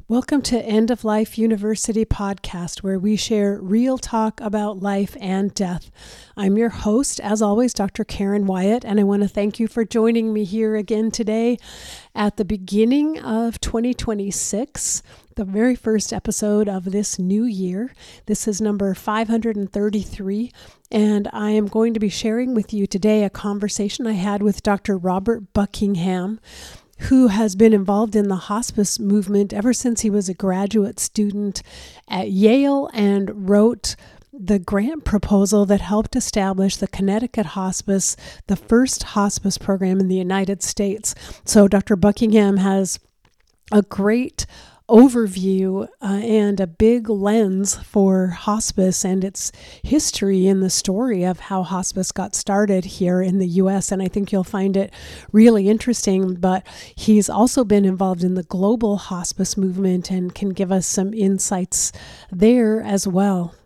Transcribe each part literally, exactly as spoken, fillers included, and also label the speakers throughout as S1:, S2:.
S1: Welcome to End of Life University podcast, where we share real talk about life and death. I'm your host, as always, Doctor Karen Wyatt, and I want to thank you for joining me here again today at the beginning of twenty twenty-six, the very first episode of this new year. This is number five hundred thirty-three, and I am going to be sharing with you today a conversation I had with Doctor Robert Buckingham, who has been involved in the hospice movement ever since he was a graduate student at Yale and wrote the grant proposal that helped establish the Connecticut Hospice, the first hospice program in the United States. So Doctor Buckingham has a great overview uh, and a big lens for hospice and its history and the story of how hospice got started here in the U S. And I think you'll find it really interesting. But he's also been involved in the global hospice movement and can give us some insights there as well.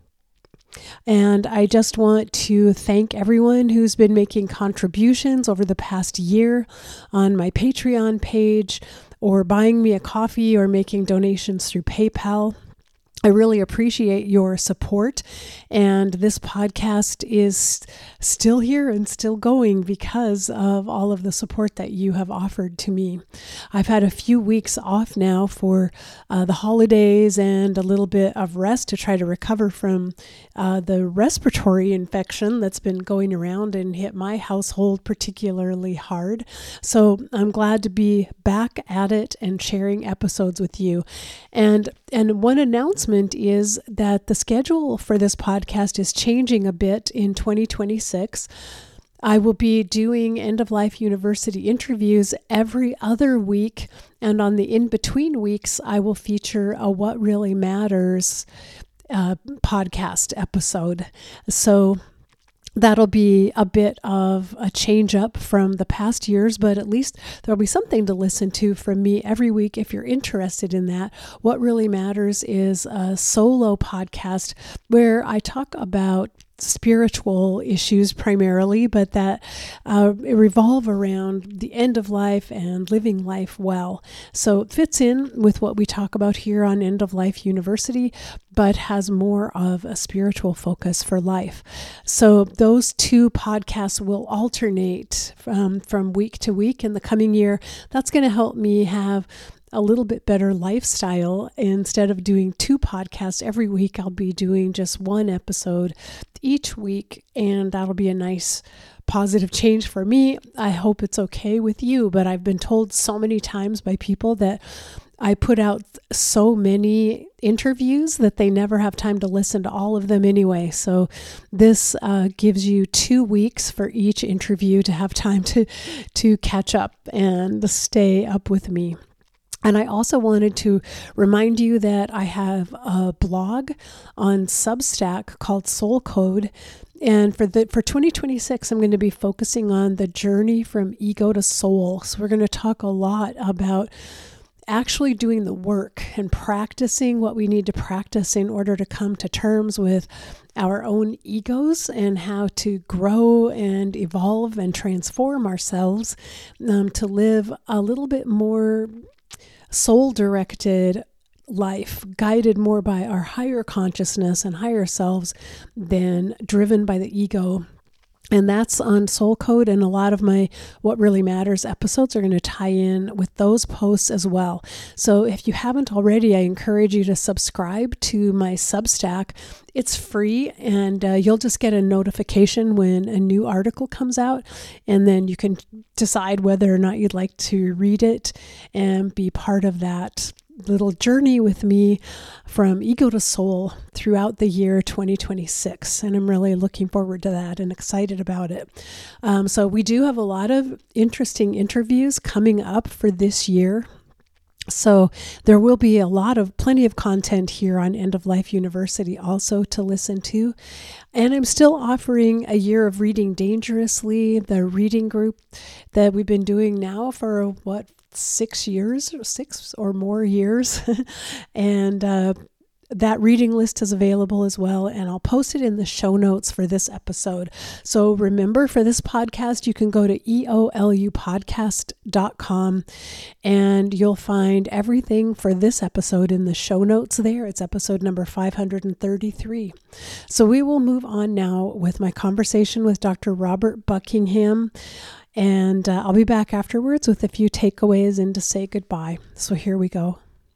S1: And I just want to thank everyone who's been making contributions over the past year on my Patreon page, or buying me a coffee, or making donations through PayPal. I really appreciate your support, and this podcast is still here and still going because of all of the support that you have offered to me. I've had a few weeks off now for uh, the holidays and a little bit of rest to try to recover from uh, the respiratory infection that's been going around and hit my household particularly hard. So I'm glad to be back at it and sharing episodes with you. And and one announcement is that the schedule for this podcast is changing a bit in twenty twenty-six. I will be doing End of Life University interviews every other week, and on the in-between weeks, I will feature a What Really Matters uh, podcast episode. So that'll be a bit of a change up from the past years, but at least there'll be something to listen to from me every week if you're interested in that. What Really Matters is a solo podcast where I talk about spiritual issues primarily, but that uh, revolve around the end of life and living life well. So it fits in with what we talk about here on End of Life University, but has more of a spiritual focus for life. So those two podcasts will alternate um, from week to week in the coming year. That's going to help me have a little bit better lifestyle. Instead of doing two podcasts every week, I'll be doing just one episode each week, and that'll be a nice positive change for me. I hope it's okay with you, but I've been told so many times by people that I put out so many interviews that they never have time to listen to all of them anyway. So this uh, gives you two weeks for each interview to have time to, to catch up and stay up with me. And I also wanted to remind you that I have a blog on Substack called Soul Code. And for the for twenty twenty-six, I'm going to be focusing on the journey from ego to soul. So we're going to talk a lot about actually doing the work and practicing what we need to practice in order to come to terms with our own egos and how to grow and evolve and transform ourselves um, to live a little bit more soul-directed life, guided more by our higher consciousness and higher selves than driven by the ego. And that's on Soul Code, and a lot of my What Really Matters episodes are going to tie in with those posts as well. So if you haven't already, I encourage you to subscribe to my Substack. It's free, and uh, you'll just get a notification when a new article comes out, and then you can decide whether or not you'd like to read it and be part of that little journey with me from ego to soul throughout the year twenty twenty-six. And I'm really looking forward to that and excited about it. Um, so we do have a lot of interesting interviews coming up for this year. So there will be a lot of, plenty of content here on End of Life University also to listen to. And I'm still offering a year of Reading Dangerously, the reading group that we've been doing now for, what, six years, six or more years. and uh, that reading list is available as well, and I'll post it in the show notes for this episode. So remember, for this podcast, you can go to e o l u podcast dot com and you'll find everything for this episode in the show notes there. It's episode number five hundred thirty-three. So we will move on now with my conversation with Doctor Robert Buckingham. And uh, I'll be back afterwards with a few takeaways and to say goodbye. So here we go.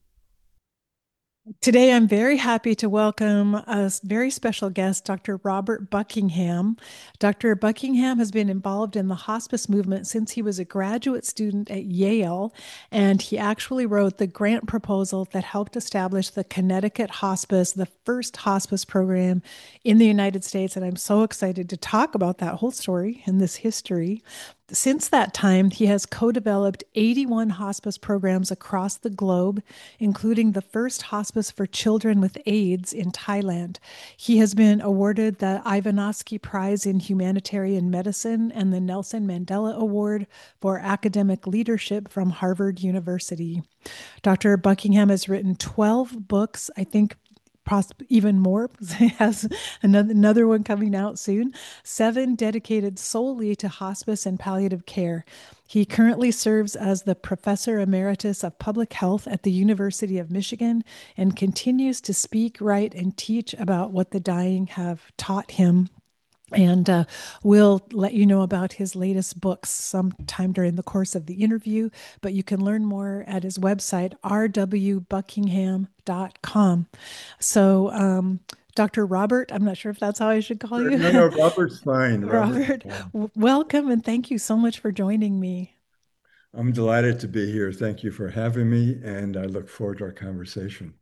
S1: Today, I'm very happy to welcome a very special guest, Doctor Robert Buckingham. Doctor Buckingham has been involved in the hospice movement since he was a graduate student at Yale, and he actually wrote the grant proposal that helped establish the Connecticut Hospice, the first hospice program in the United States. And I'm so excited to talk about that whole story and this history. Since that time, he has co-developed eighty-one hospice programs across the globe, including the first hospice for children with AIDS in Thailand. He has been awarded the Ivanovsky Prize in Humanitarian Medicine and the Nelson Mandela Award for Academic Leadership from Harvard University. Doctor Buckingham has written twelve books, I think even more, because he has another, another one coming out soon, seven dedicated solely to hospice and palliative care. He currently serves as the Professor Emeritus of Public Health at the University of Michigan and continues to speak, write, and teach about what the dying have taught him. And uh, we'll let you know about his latest books sometime during the course of the interview, but you can learn more at his website, r w buckingham dot com. So, um, Doctor Robert, I'm not sure if that's how I should call you.
S2: No, no, Robert's fine.
S1: Robert,
S2: Robert's fine.
S1: w- welcome and thank you so much for joining me.
S2: I'm delighted to be here. Thank you for having me, and I look forward to our conversation.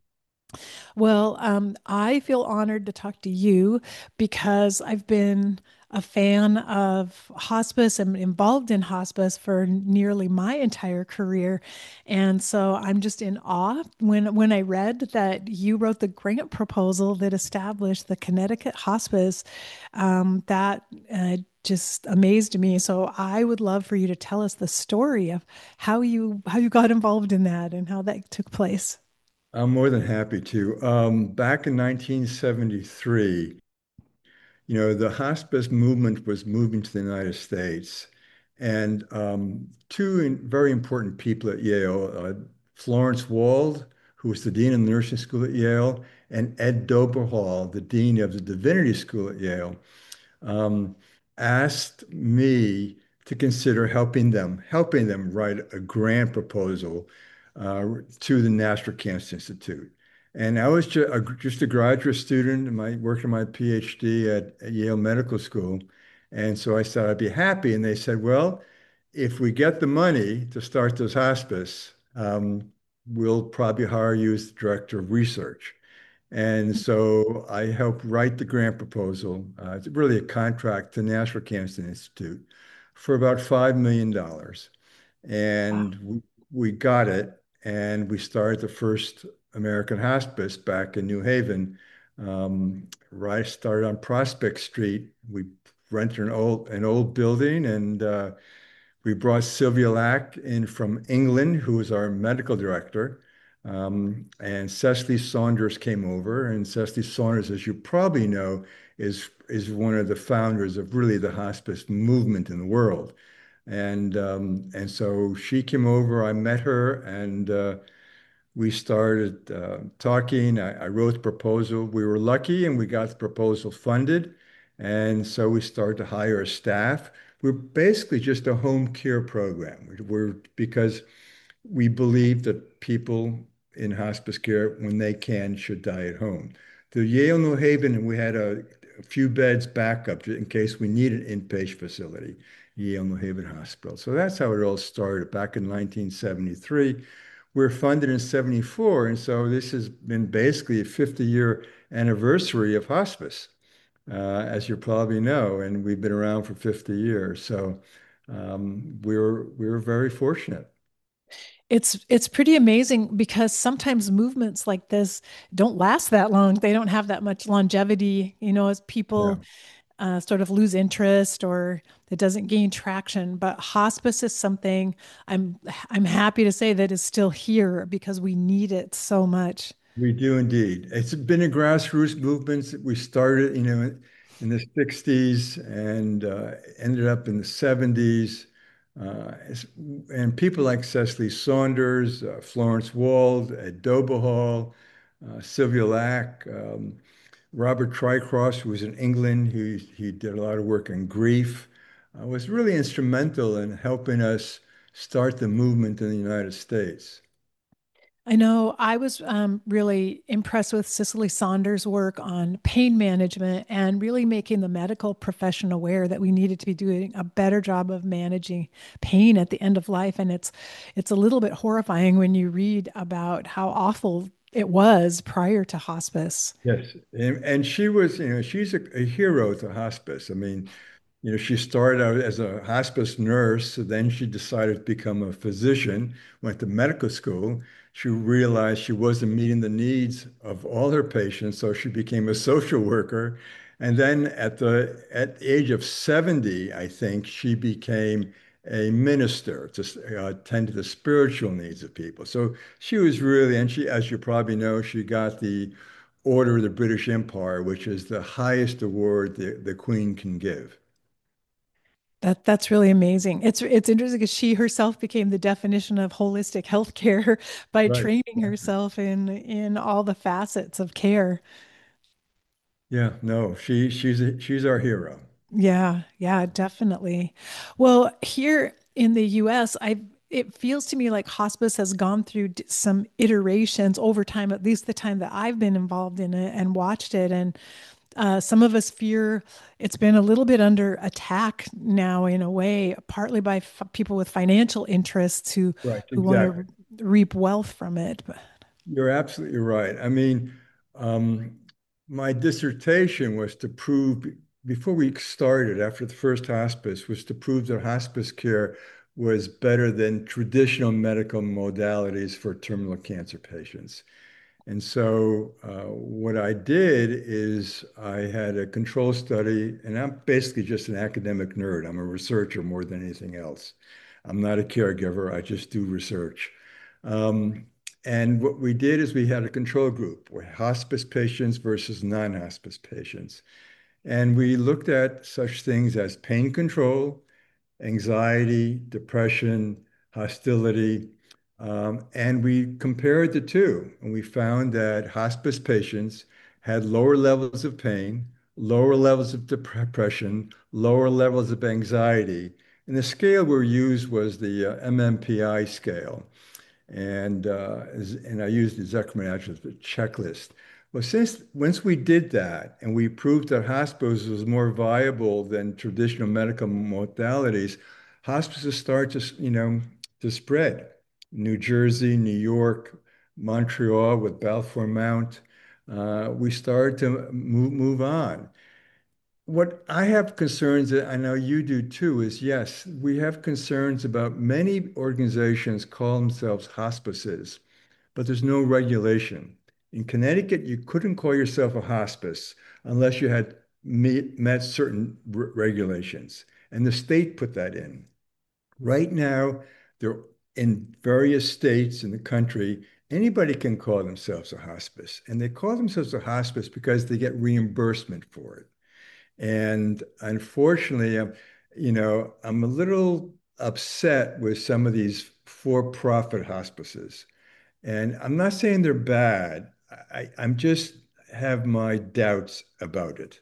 S1: Well, um, I feel honored to talk to you because I've been a fan of hospice and involved in hospice for nearly my entire career. And so I'm just in awe when when I read that you wrote the grant proposal that established the Connecticut Hospice. Um, that uh, just amazed me. So I would love for you to tell us the story of how you how you got involved in that and how that took place.
S2: I'm more than happy to. Um, back in nineteen seventy-three, you know, the hospice movement was moving to the United States, and um, two in- very important people at Yale, uh, Florence Wald, who was the dean of the nursing school at Yale, and Ed Doberhall, the dean of the divinity school at Yale, um, asked me to consider helping them, helping them write a grant proposal uh, to the National Cancer Institute. And I was ju- a, just a graduate student, my, working my PhD at, at Yale Medical School. And so I said I'd be happy. And they said, well, if we get the money to start this hospice, um, we'll probably hire you as the director of research. And so I helped write the grant proposal. Uh, it's really a contract to National Cancer Institute for about five million dollars.
S1: Wow.
S2: And we, we got it. And we started the first American hospice back in New Haven. Um, right, started on Prospect Street. We rented an old an old building, and uh, we brought Sylvia Lack in from England, who was our medical director. Um, and Cecily Saunders came over. And Cecily Saunders, as you probably know, is, is one of the founders of really the hospice movement in the world. And, um, and so she came over, I met her, and uh, we started uh, talking. I, I wrote the proposal. We were lucky and we got the proposal funded. And so we started to hire a staff. We're basically just a home care program. We're because we believe that people in hospice care, when they can, should die at home. The Yale New Haven, we had a, a few beds backup in case we need an inpatient facility, Yale New Haven Hospital. So that's how it all started back in nineteen seventy-three. We're funded in seventy-four, and so this has been basically a fifty-year anniversary of hospice, uh, as you probably know, and we've been around for fifty years. So um, we're we're very fortunate.
S1: It's it's pretty amazing because sometimes movements like this don't last that long. They don't have that much longevity, you know, as
S2: Yeah.
S1: people uh, sort of lose interest or it doesn't gain traction. But hospice is something I'm I'm happy to say that is still here because we need it so much.
S2: We do indeed. It's been a grassroots movement. We started, you know, in the sixties and uh, ended up in the seventies. Uh, it's- and people like Cecily Saunders, uh, Florence Wald, Ed Dobehall, uh, Sylvia Lack, um, Robert Trycross, who was in England, he, he did a lot of work on grief, uh, was really instrumental in helping us start the movement in the United States.
S1: I know I was um, really impressed with Cicely Saunders' work on pain management and really making the medical profession aware that we needed to be doing a better job of managing pain at the end of life. And it's it's a little bit horrifying when you read about how awful it was prior to hospice.
S2: Yes, and, and she was, you know, she's a, a hero to hospice. I mean, you know, she started out as a hospice nurse, so then she decided to become a physician, went to medical school. She realized she wasn't meeting the needs of all her patients, so she became a social worker. And then at the at the age of seventy, I think, she became a minister to uh, tend to the spiritual needs of people. So she was really, and she, as you probably know, she got the Order of the British Empire, which is the highest award the, the Queen can give.
S1: That that's really amazing. It's it's interesting because she herself became the definition of holistic healthcare by
S2: Right.
S1: training
S2: Exactly.
S1: herself in in all the facets of care.
S2: Yeah, no, she she's a, she's our hero.
S1: Yeah, yeah, definitely. Well, here in the U S, I it feels to me like hospice has gone through d- some iterations over time, at least the time that I've been involved in it and watched it. And uh, some of us fear it's been a little bit under attack now, in a way, partly by f people with financial interests who
S2: Right,
S1: who want
S2: exactly.
S1: to reap wealth from it. But
S2: You're absolutely right. I mean, um, my dissertation was to prove, before we started, after the first hospice, was to prove that hospice care was better than traditional medical modalities for terminal cancer patients. And so uh, what I did is I had a control study, and I'm basically just an academic nerd. I'm a researcher more than anything else. I'm not a caregiver. I just do research. Um, and what we did is we had a control group with hospice patients versus non-hospice patients. And we looked at such things as pain control, anxiety, depression, hostility. Um, and we compared the two, and we found that hospice patients had lower levels of pain, lower levels of depression, lower levels of anxiety. And the scale we used was the uh, M M P I scale. And uh, and I used the Zuckerman Atlas checklist. Well, since once we did that and we proved that hospice was more viable than traditional medical modalities, hospices start to, you know, to spread. New Jersey, New York, Montreal with Balfour Mount. Uh, we started to move, move on. What I have concerns, that I know you do too, is yes, we have concerns about many organizations call themselves hospices, but there's no regulation. In Connecticut, you couldn't call yourself a hospice unless you had meet, met certain r- regulations, and the state put that in. Right now, they're in various states in the country. Anybody can call themselves a hospice, and they call themselves a hospice because they get reimbursement for it. And unfortunately, I'm, you know, I'm a little upset with some of these for-profit hospices. And I'm not saying they're bad. I, I'm just have my doubts about it.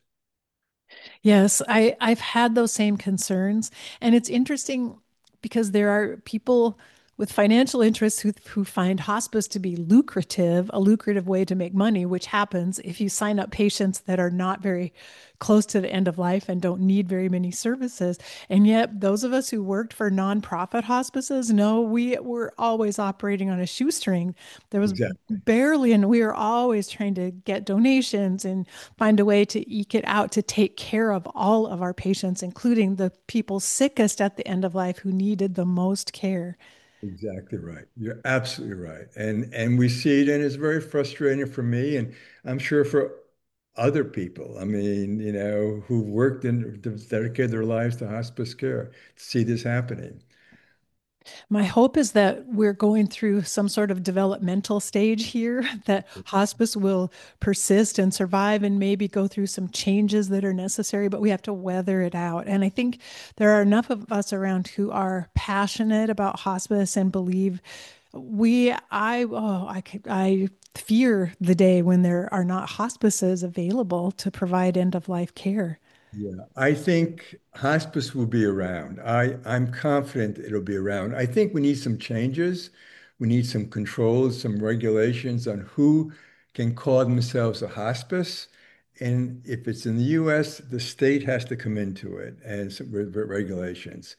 S1: yes, I I've had those same concerns, and it's interesting because there are people with financial interests who who find hospice to be lucrative, a lucrative way to make money, which happens if you sign up patients that are not very close to the end of life and don't need very many services. And yet, those of us who worked for nonprofit hospices know we were always operating on a shoestring. There was
S2: Exactly.
S1: barely, and we were always trying to get donations and find a way to eke it out to take care of all of our patients, including the people sickest at the end of life who needed the most care.
S2: Exactly right. You're absolutely right. And and we see it, and it's very frustrating for me, and I'm sure for other people. I mean, you know, who've worked and dedicated their lives to hospice care to see this happening.
S1: My hope is that we're going through some sort of developmental stage here, that hospice will persist and survive and maybe go through some changes that are necessary, but we have to weather it out. And I think there are enough of us around who are passionate about hospice and believe we, I, oh, I, could- I fear the day when there are not hospices available to provide end of life care.
S2: Yeah, I think hospice will be around. I, I'm confident it'll be around. I think we need some changes. We need some controls, some regulations on who can call themselves a hospice. And if it's in the U S, the state has to come into it and some with, with regulations.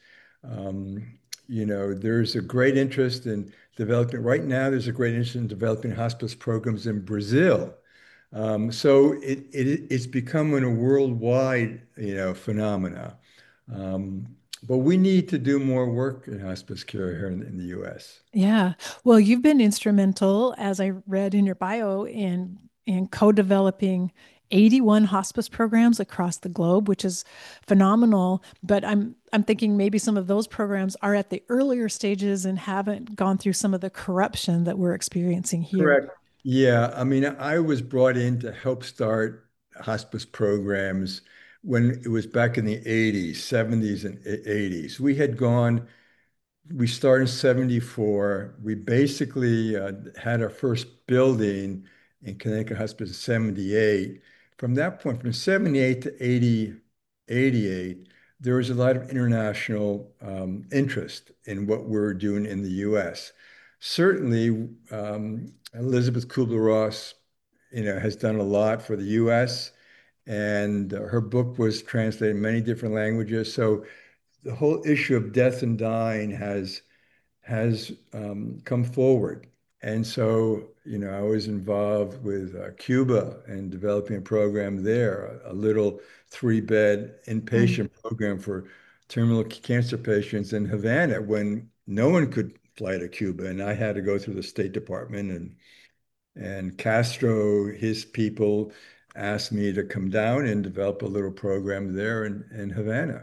S2: Um, you know, there's a great interest in developing, right now, there's a great interest in developing hospice programs in Brazil. Um, so it, it it's becoming a worldwide, you know, phenomena. Um, but we need to do more work in hospice care here in, in the U S.
S1: Yeah. Well, you've been instrumental, as I read in your bio, in in co-developing eighty-one hospice programs across the globe, which is phenomenal. But I'm I'm thinking maybe some of those programs are at the earlier stages and haven't gone through some of the corruption that we're experiencing here.
S2: Correct. Yeah, I mean, I was brought in to help start hospice programs when it was back in the eighties, seventies, and eighties. We had gone We started in seventy-four. We basically uh, had our first building in Connecticut Hospice in seventy-eight. From that point, from seventy-eight to eighty, eighty-eight, there was a lot of international um, interest in what we're doing in the U S. Certainly, um, Elizabeth Kubler-Ross, you know, has done a lot for the U S, and uh, her book was translated in many different languages. So the whole issue of death and dying has has um, come forward. And so, you know, I was involved with uh, Cuba and developing a program there, a, a little three-bed
S1: Mm.
S2: inpatient program for terminal cancer patients in Havana when no one could fly to Cuba, and I had to go through the State Department, and and Castro, his people asked me to come down and develop a little program there in, in Havana.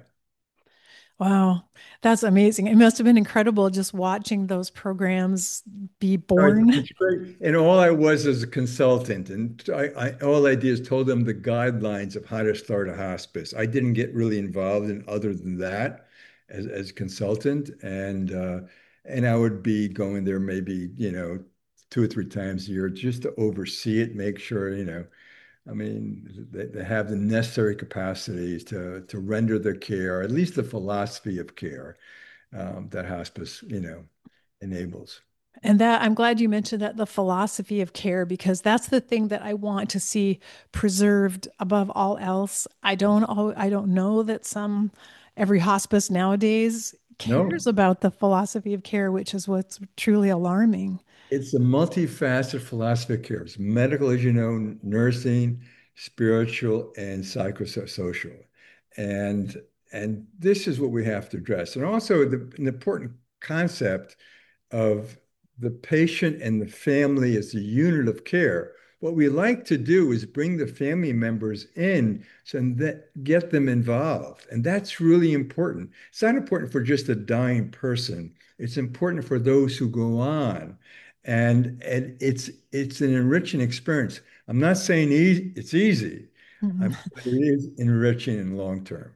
S1: Wow, that's amazing. It must have been incredible just watching those programs be
S2: No, it's,
S1: born.
S2: it's great. And all I was as a consultant, and I, I all I did is told them the guidelines of how to start a hospice. I didn't get really involved in other than that as, as a consultant. And uh, and I would be going there maybe, you know, two or three times a year just to oversee it, make sure, you know, I mean, they, they have the necessary capacities to to render the care, at least the philosophy of care um, that hospice, you know, enables.
S1: And that I'm glad you mentioned that, the philosophy of care, because that's the thing that I want to see preserved above all else. I don't al- I don't know that some every hospice nowadays cares
S2: No.
S1: about the philosophy of care, which is what's truly alarming.
S2: It's a multifaceted philosophy of care. It's medical, as you know, nursing, spiritual, and psychosocial. And and this is what we have to address. And also the, an important concept of the patient and the family as a unit of care. What we like to do is bring the family members in so that get them involved. And that's really important. It's not important for just a dying person. It's important for those who go on. And, and it's it's an enriching experience. I'm not saying e it's easy.
S1: Mhm.
S2: I'm, but it is enriching in long term.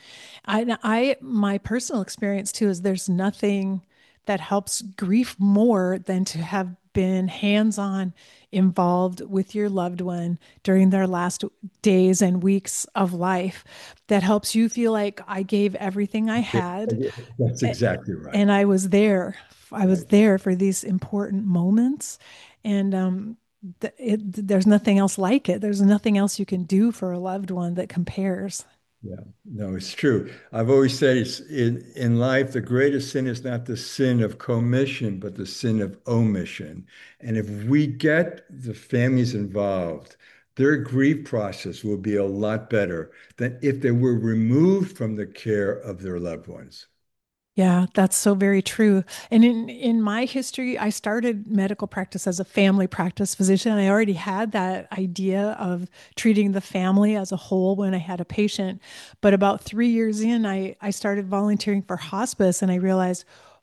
S1: I, I, my personal experience too is there's nothing that helps grief more than to have been hands-on involved with your loved one during their last days and weeks of life. That helps you feel like I gave everything I had
S2: That's
S1: a-
S2: exactly right.
S1: and I was there. I was
S2: Right.
S1: there for these important moments. And um, th- it, there's nothing else like it. There's nothing else you can do for a loved one that compares.
S2: Yeah, no, it's true. I've always said it's in, in life, the greatest sin is not the sin of commission, but the sin of omission. And if we get the families involved, their grief process will be a lot better than if they were removed from the care of their loved ones.
S1: Yeah, that's so very true. And in in my history, I started medical practice as a family practice physician. I already had that idea of treating the family as a whole when I had a patient. But about three years in, I I started volunteering for hospice, and I realized,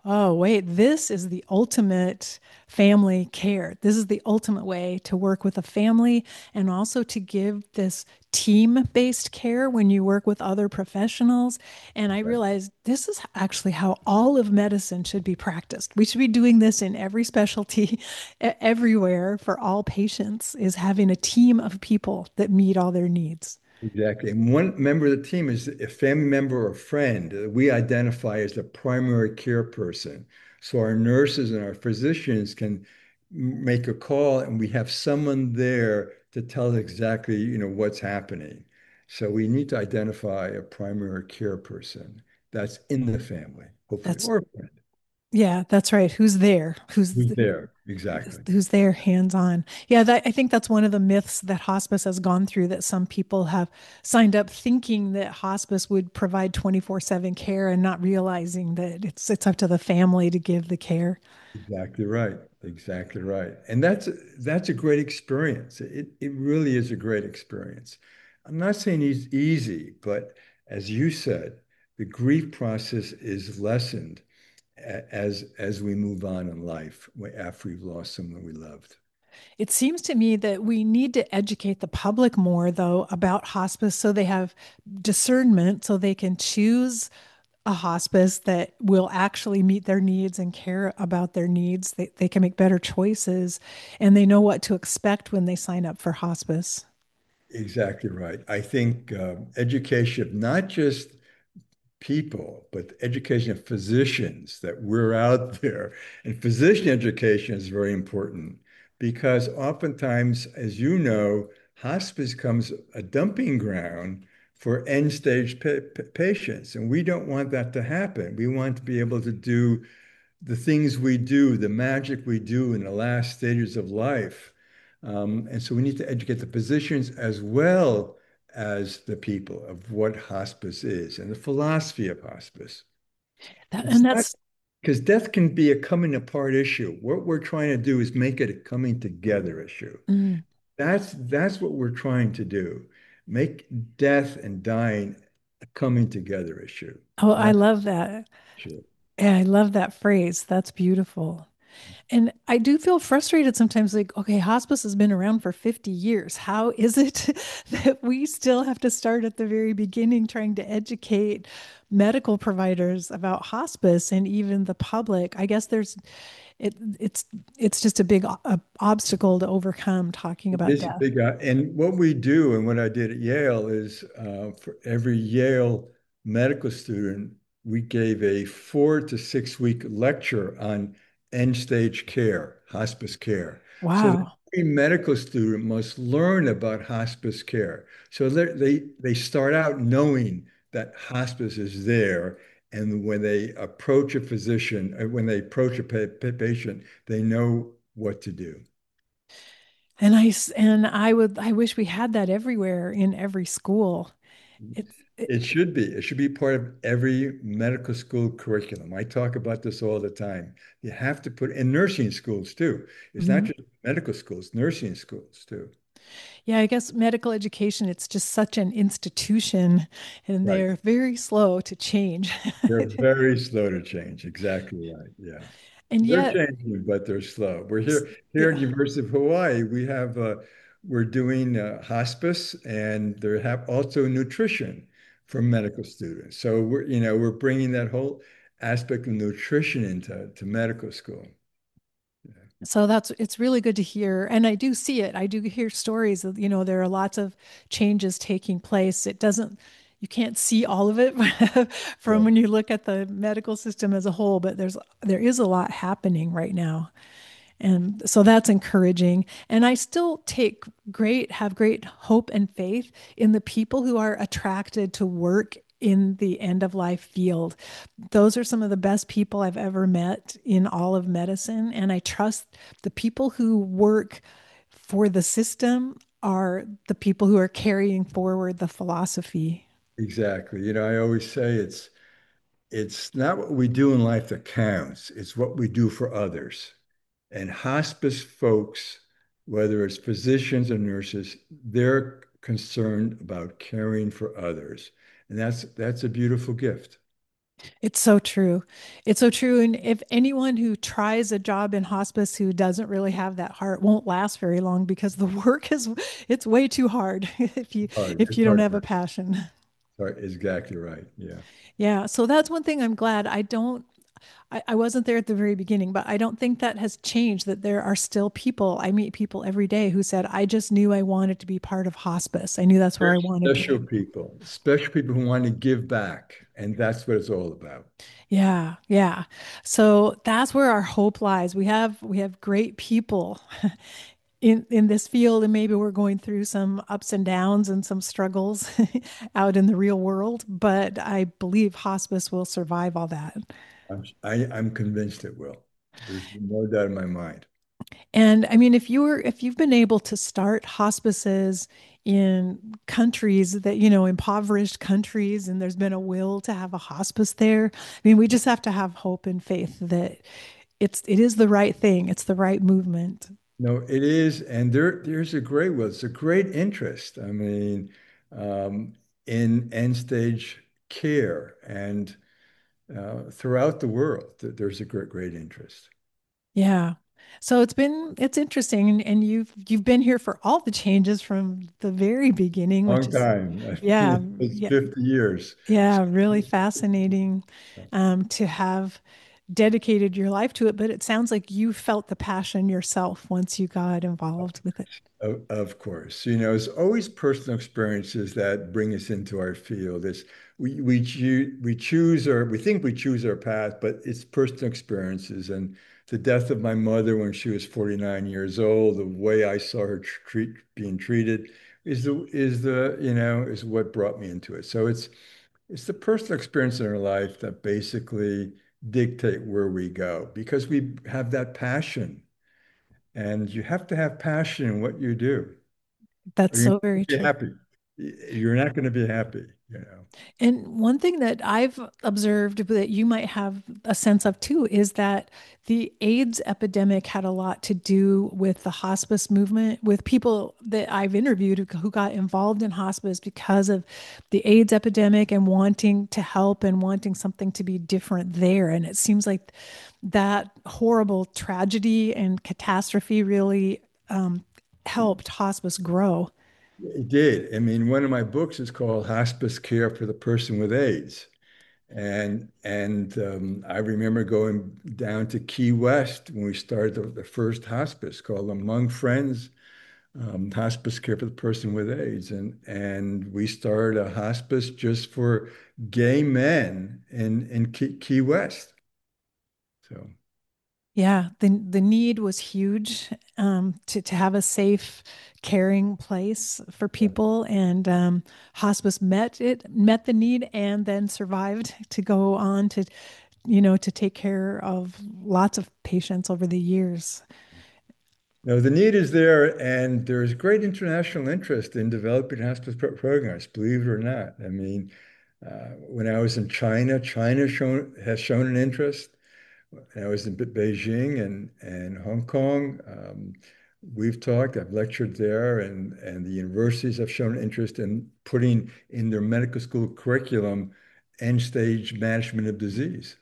S1: Oh, wait, this is the ultimate family care. This is the ultimate way to work with a family and also to give this team-based care when you work with other professionals. And I realized this is actually how all of medicine should be practiced. We should be doing this in every specialty, e- everywhere for all patients, is having a team of people that meet all their needs.
S2: Exactly. And one member of the team is a family member or friend that we identify as the primary care person. So our nurses and our physicians can m- make a call and we have someone there to tell us exactly, you know, what's happening. So we need to identify a primary care person that's in the family, hopefully,
S1: That's
S2: or a friend
S1: Yeah, that's right. Who's there? Who's
S2: who's there. Exactly.
S1: who's there hands on? Yeah, that, I think that's one of the myths that hospice has gone through, that some people have signed up thinking that hospice would provide twenty-four seven care and not realizing that it's it's up to the family to give the care.
S2: Exactly right. Exactly right. And that's that's a great experience. It it really is a great experience. I'm not saying it's easy, but as you said, the grief process is lessened a- as as we move on in life wh- after we've lost someone we loved.
S1: It seems to me that we need to educate the public more, though, about hospice so they have discernment, so they can choose a hospice that will actually meet their needs and care about their needs. They, they can make better choices and they know what to expect when they sign up for hospice.
S2: Exactly right. I think um, education of not just people, but the education of physicians that we're out there. And physician education is very important because oftentimes, as you know, hospice becomes a dumping ground for end stage pa pa- patients. And we don't want that to happen. We want to be able to do the things we do, the magic we do in the last stages of life. Um, and so we need to educate the physicians as well as the people of what hospice is and the philosophy of hospice.
S1: That,
S2: It's
S1: and
S2: not
S1: that's
S2: because death can be a coming apart issue. What we're trying to do is make it a coming together issue.
S1: mm,
S2: That's that's what we're trying to do. Make death and dying a coming together issue,
S1: oh, I
S2: not
S1: love that.
S2: issue.
S1: Yeah, I love that phrase. That's beautiful. And I do feel frustrated sometimes, like, okay, hospice has been around for fifty years. How is it that we still have to start at the very beginning trying to educate medical providers about hospice and even the public? I guess there's it it's it's just a big o- obstacle to overcome talking about
S2: This is
S1: death.
S2: big. Uh, and what we do and what I did at Yale is uh, for every Yale medical student, we gave a four to six week lecture on end stage care, hospice care. So that
S1: Wow.
S2: every medical student must learn about hospice care. So they, they, they start out knowing that hospice is there. And when they approach a physician, uh, when they approach a pa pa- patient, they know what to do.
S1: And I s- and I would I wish we had that everywhere in every school. It's it,
S2: It should be. It should be part of every medical school curriculum. I talk about this all the time. You have to put in nursing schools too. It's not
S1: Mhm.
S2: just medical schools, nursing schools too.
S1: Yeah, I guess medical education, it's just such an institution and
S2: Right.
S1: they're very slow to change.
S2: They're very slow to change. Exactly right. Yeah.
S1: And
S2: They're
S1: yet,
S2: changing, but they're slow. We're here here at
S1: yeah.
S2: University of Hawaii. We have uh, we're doing uh, hospice, and there have also nutrition for medical students. So we're you know we're bringing that whole aspect of nutrition into to medical school. Yeah.
S1: So that's it's really good to hear. And I do see it. I do hear stories of, you know, there are lots of changes taking place. It doesn't, you can't see all of it from
S2: Yeah.
S1: when you look at the medical system as a whole, but there's there is a lot happening right now. And so that's encouraging. And I still take great, have great hope and faith in the people who are attracted to work in the end of life field. Those are some of the best people I've ever met in all of medicine. And I trust the people who work for the system are the people who are carrying forward the philosophy.
S2: Exactly. You know, I always say it's it's not what we do in life that counts. It's what we do for others. And hospice folks, whether it's physicians or nurses, they're concerned about caring for others. And that's that's a beautiful gift.
S1: It's so true. It's so true. And if anyone who tries a job in hospice who doesn't really have that heart won't last very long because the work is it's way too hard if you
S2: Hard.
S1: if
S2: It's
S1: you don't
S2: hard
S1: have a
S2: work.
S1: passion.
S2: Hard- Exactly right. Yeah.
S1: Yeah. So that's one thing I'm glad I don't I, I wasn't there at the very beginning, but I don't think that has changed, that there are still people. I meet people every day who said, I just knew I wanted to be part of hospice. I knew that's where I
S2: Very
S1: wanted to
S2: special
S1: be.
S2: people, special people who want to give back. And that's what it's all about.
S1: Yeah, yeah. So that's where our hope lies. We have we have great people in in this field, and maybe we're going through some ups and downs and some struggles out in the real world, but I believe hospice will survive all that.
S2: I'm, I, I'm convinced it will. There's no doubt in my mind.
S1: And I mean, if you were, if you've been able to start hospices in countries that, you know, impoverished countries, and there's been a will to have a hospice there, I mean, we just have to have hope and faith that it's, it is the right thing. It's the right movement.
S2: No, it is, and there there's a great well, it's a great interest. I mean, um, in end stage care and uh, throughout the world, th- there's a great great interest.
S1: Yeah. So it's been, it's interesting. And, and you've, you've been here for all the changes from the very beginning, which
S2: Long
S1: is,
S2: time. I
S1: yeah,
S2: mean, it's
S1: yeah,
S2: fifty years.
S1: yeah, really fascinating um, to have dedicated your life to it, but it sounds like you felt the passion yourself once you got involved with it.
S2: Of, of course, you know, it's always personal experiences that bring us into our field. It's we we choose we choose our we think we choose our path, but it's personal experiences. And the death of my mother when she was forty-nine years old, the way I saw her treat being treated, is the is the you know is what brought me into it. So it's it's the personal experience in our life that basically dictate where we go because we have that passion, and you have to have passion in what you do
S1: That's
S2: or you're
S1: so
S2: not going
S1: very
S2: to be
S1: true.
S2: happy. You're not going to be happy, you know.
S1: And one thing that I've observed that you might have a sense of too is that the AIDS epidemic had a lot to do with the hospice movement, with people that I've interviewed who who got involved in hospice because of the AIDS epidemic and wanting to help and wanting something to be different there. And it seems like that horrible tragedy and catastrophe really um, helped hospice grow.
S2: It did. I mean, one of my books is called Hospice Care for the Person with AIDS. And and um, I remember going down to Key West when we started the, the first hospice called Among Friends, um, Hospice Care for the Person with AIDS. And and we started a hospice just for gay men in, in Key, Key West. So
S1: Yeah, the the need was huge um, to to have a safe, caring place for people, and um, hospice met it, met the need, and then survived to go on to, you know, to take care of lots of patients over the years.
S2: no, the need is there, and there's great international interest in developing hospice pro programs, believe it or not. I mean, uh, when I was in China, China shown, has shown an interest. When I was in Be- Beijing and, and Hong Kong, um, we've talked, I've lectured there, and, and the universities have shown interest in putting in their medical school curriculum end-stage management of disease.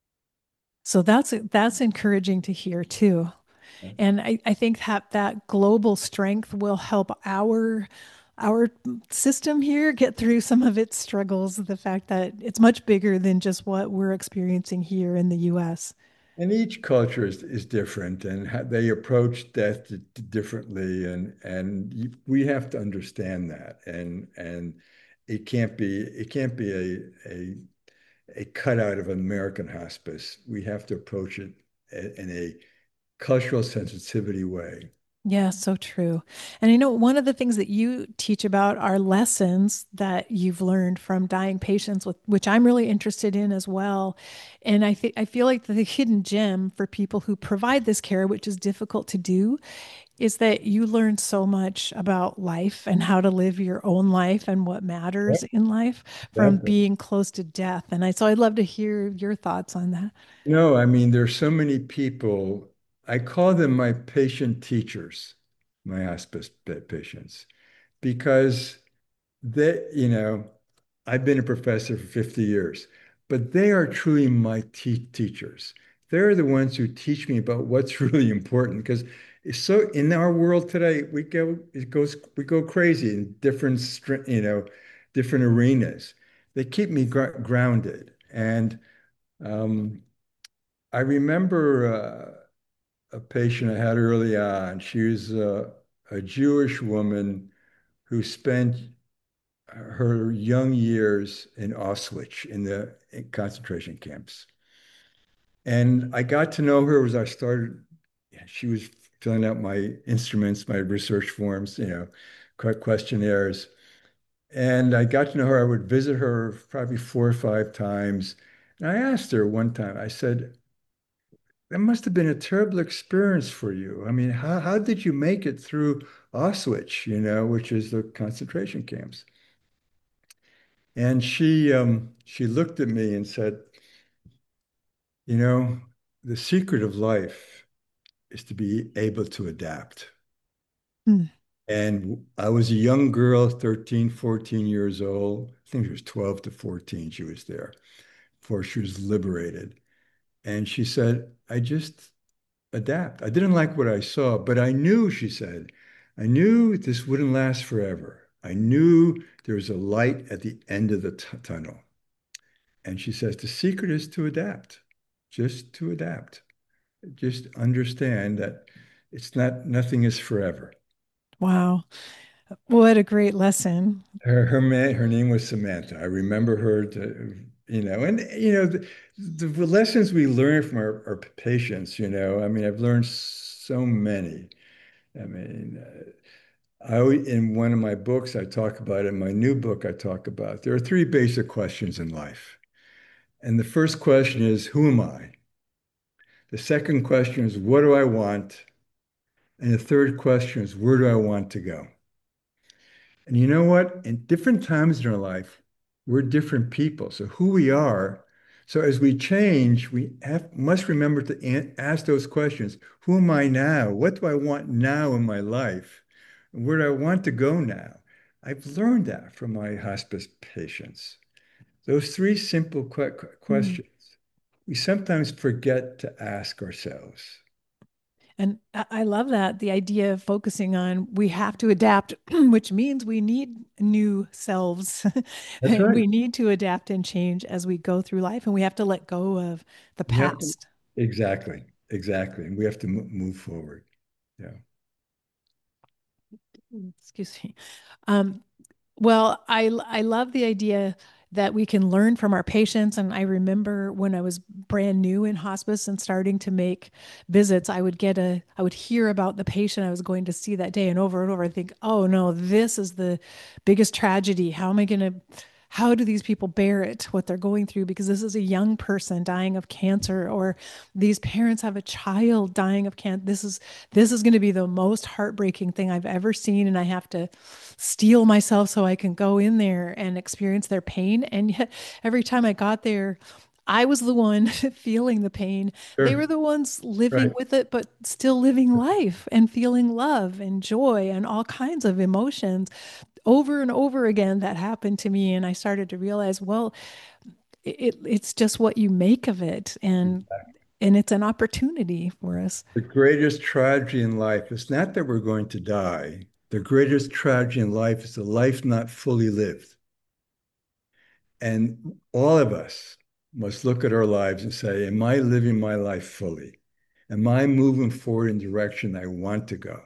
S1: So that's that's encouraging to hear too. And I, I think that that global strength will help our our system here get through some of its struggles. The fact that it's much bigger than just what we're experiencing here in the U S.
S2: And each culture is, is different, and how they approach death d- d- differently, and and you, we have to understand that, and and it can't be it can't be a a a cutout of American hospice. We have to approach it a- in a cultural sensitivity way.
S1: Yeah, so true. And I know one of the things that you teach about are lessons that you've learned from dying patients, with which I'm really interested in as well. And I think I feel like the hidden gem for people who provide this care, which is difficult to do, is that you learn so much about life and how to live your own life and what
S2: Yeah,
S1: matters in life from
S2: exactly.
S1: being close to death. And I so I'd love to hear your thoughts on that.
S2: No, I mean, there's so many people. I call them my patient teachers, my hospice pa- patients, because they, you know, I've been a professor for fifty years. but they are truly my te teachers. They're the ones who teach me about what's really important because it's so in our world today, we go it goes we go crazy in different str- you know different arenas. They keep me gr grounded, and um, I remember uh, a patient I had early on. She was uh, a Jewish woman who spent her young years in Auschwitz in the concentration camps. And I got to know her as I started. She was filling out my instruments, my research forms, you know, questionnaires. And I got to know her. I would visit her probably four or five times. And I asked her one time, I said, that must have been a terrible experience for you. I mean, how, how did you make it through Auschwitz, you know, which is the concentration camps? And she um, she looked at me and said, you know, the secret of life is to be able to adapt.
S1: Mm.
S2: And I was a young girl, thirteen, fourteen years old. I think she was twelve to fourteen. She was there before she was liberated. And she said, I just adapt. I didn't like what I saw, but I knew, she said, I knew this wouldn't last forever. I knew there was a light at the end of the t tunnel. And she says, the secret is to adapt, just to adapt. Just understand that it's not, nothing is forever.
S1: Wow. What a great lesson.
S2: Her her man, her name was Samantha. I remember her to, you know, and you know, the, the lessons we learn from our, our patients, you know, I mean, I've learned so many. I mean, uh, I always- in one of my books, I talk about it. In my new book, I talk about there are three basic questions in life. And the first question is, who am I? The second question is, what do I want? And the third question is, where do I want to go? And you know what? In different times in our life, we're different people. So who we are, so as we change, we have, must remember to an- ask those questions. Who am I now? What do I want now in my life? And where do I want to go now? I've learned that from my hospice patients. Those three simple que- que-
S1: Mm.
S2: questions, we sometimes forget to ask ourselves.
S1: And I I love that the idea of focusing on we have to adapt, which means we need new selves.
S2: That's right.
S1: We need to adapt and change as we go through life, and we have to let go of the
S2: We have to,
S1: past.
S2: exactly, exactly. And we have to mo- move forward. Yeah.
S1: Excuse me. Um, Well, I I love the idea that we can learn from our patients. And I remember when I was brand new in hospice and starting to make visits, I would get a I would hear about the patient I was going to see that day, and over and over I think, oh no, this is the biggest tragedy. How am I going to how do these people bear it, what they're going through? Because this is a young person dying of cancer, or these parents have a child dying of cancer. This is this is going to be the most heartbreaking thing I've ever seen, and I have to steel myself so I can go in there and experience their pain. And yet, every time I got there, I was the one feeling the pain. They were
S2: Sure.
S1: the ones living
S2: Right.
S1: with it, but still living life and feeling love and joy and all kinds of emotions. Over and over again, that happened to me. And I started to realize, well, it, it's just what you make of it. And and it's an opportunity for us.
S2: The greatest tragedy in life is not that we're going to die. The greatest tragedy in life is a life not fully lived. And all of us must look at our lives and say, am I living my life fully? Am I moving forward in the direction I want to go?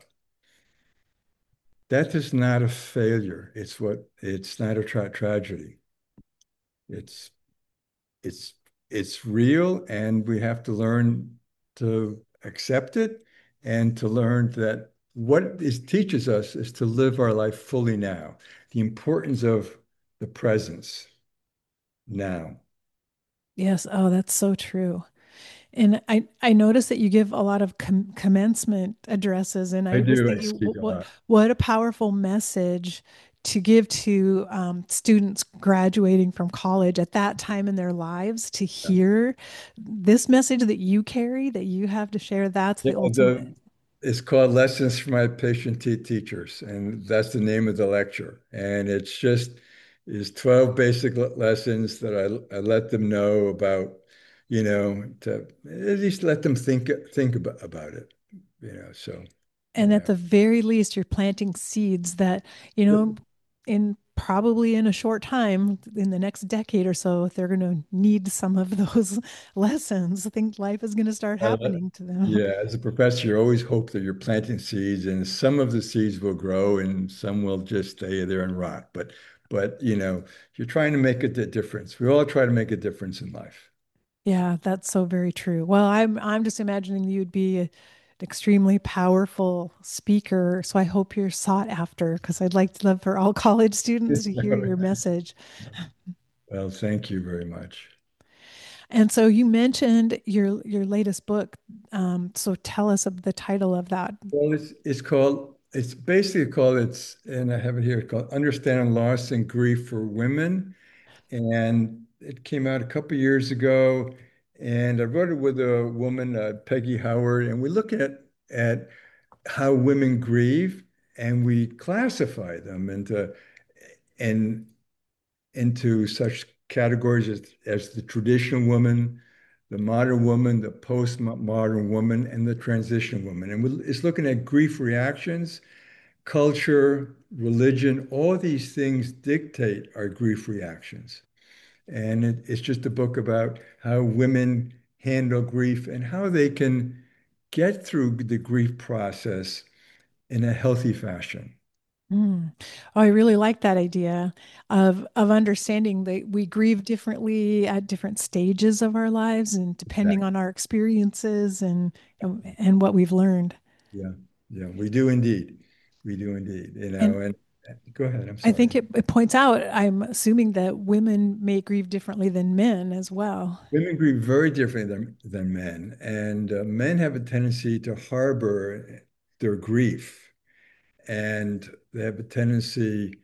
S2: That is not a failure. It's what it's not a tra tragedy. It's it's it's real, and we have to learn to accept it and to learn that what this teaches us is to live our life fully now. The importance of the presence now.
S1: Yes. Oh, that's so true. And I, I noticed that you give a lot of com commencement addresses, and
S2: I
S1: I was
S2: do. I
S1: thinking,
S2: speak
S1: what,
S2: a
S1: what,
S2: lot.
S1: what a powerful message to give to um, students graduating from college at that time in their lives to hear this message that you carry, that you have to share. That's
S2: Yeah,
S1: the ultimate.
S2: the it's called Lessons from My Patient Te- Teachers, and that's the name of the lecture. And it's just, is twelve basic le- lessons that I, I let them know about, you know, to at least let them think think about, about it, you know. So, you
S1: And at
S2: know.
S1: the very least, you're planting seeds that, you know, in probably in a short time, in the next decade or so, they're going to need some of those lessons. I think life is going to start
S2: Uh,
S1: happening to them.
S2: yeah, as a professor, you always hope that you're planting seeds, and some of the seeds will grow, and some will just stay there and rot. But, but you know, you're trying to make a di- difference. We all try to make a difference in life.
S1: Yeah, that's so very true. Well, I'm I'm just imagining you'd be an extremely powerful speaker. So I hope you're sought after because I'd like to love for all college students to hear your message.
S2: Well, thank you very much.
S1: And so you mentioned your your latest book. Um, so tell us of the title of that.
S2: Well, it's it's called it's basically called it's and I have it here it's called Understanding Loss and Grief for Women, and it came out a couple years ago. And I wrote it with a woman, uh, Peggy Howard, and we look at at how women grieve, and we classify them into and into such categories as, as the traditional woman, the modern woman, the postmodern woman, and the transition woman. And we- it's looking at grief reactions, culture, religion, all these things dictate our grief reactions. And it, it's just a book about how women handle grief and how they can get through the grief process in a healthy fashion.
S1: Mm. Oh, I really like that idea of of understanding that we grieve differently at different stages of our lives and depending
S2: Exactly.
S1: on our experiences and and, and what we've learned.
S2: Yeah, yeah, we do indeed. We do indeed. You
S1: And
S2: know, and go ahead. I'm
S1: I think
S2: sorry.
S1: it, it points out, I'm assuming that women may grieve differently than men as well.
S2: Women grieve very differently than, than men, and uh, men have a tendency to harbor their grief, and they have a tendency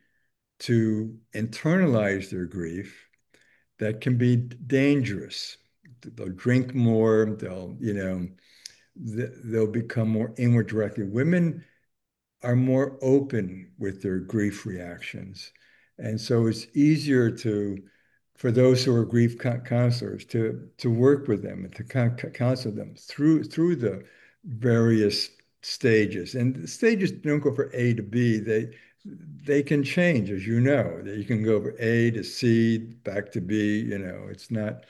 S2: to internalize their grief that can be dangerous. They'll drink more, they'll, you know, th- they'll become more inward directed. Women are more open with their grief reactions. And so it's easier to, for those who are grief counselors, to to work with them and to counsel them through through the various stages. And the stages don't go from A to B. They they can change, as you know. That you can go from A to C, back to B. You know, it's not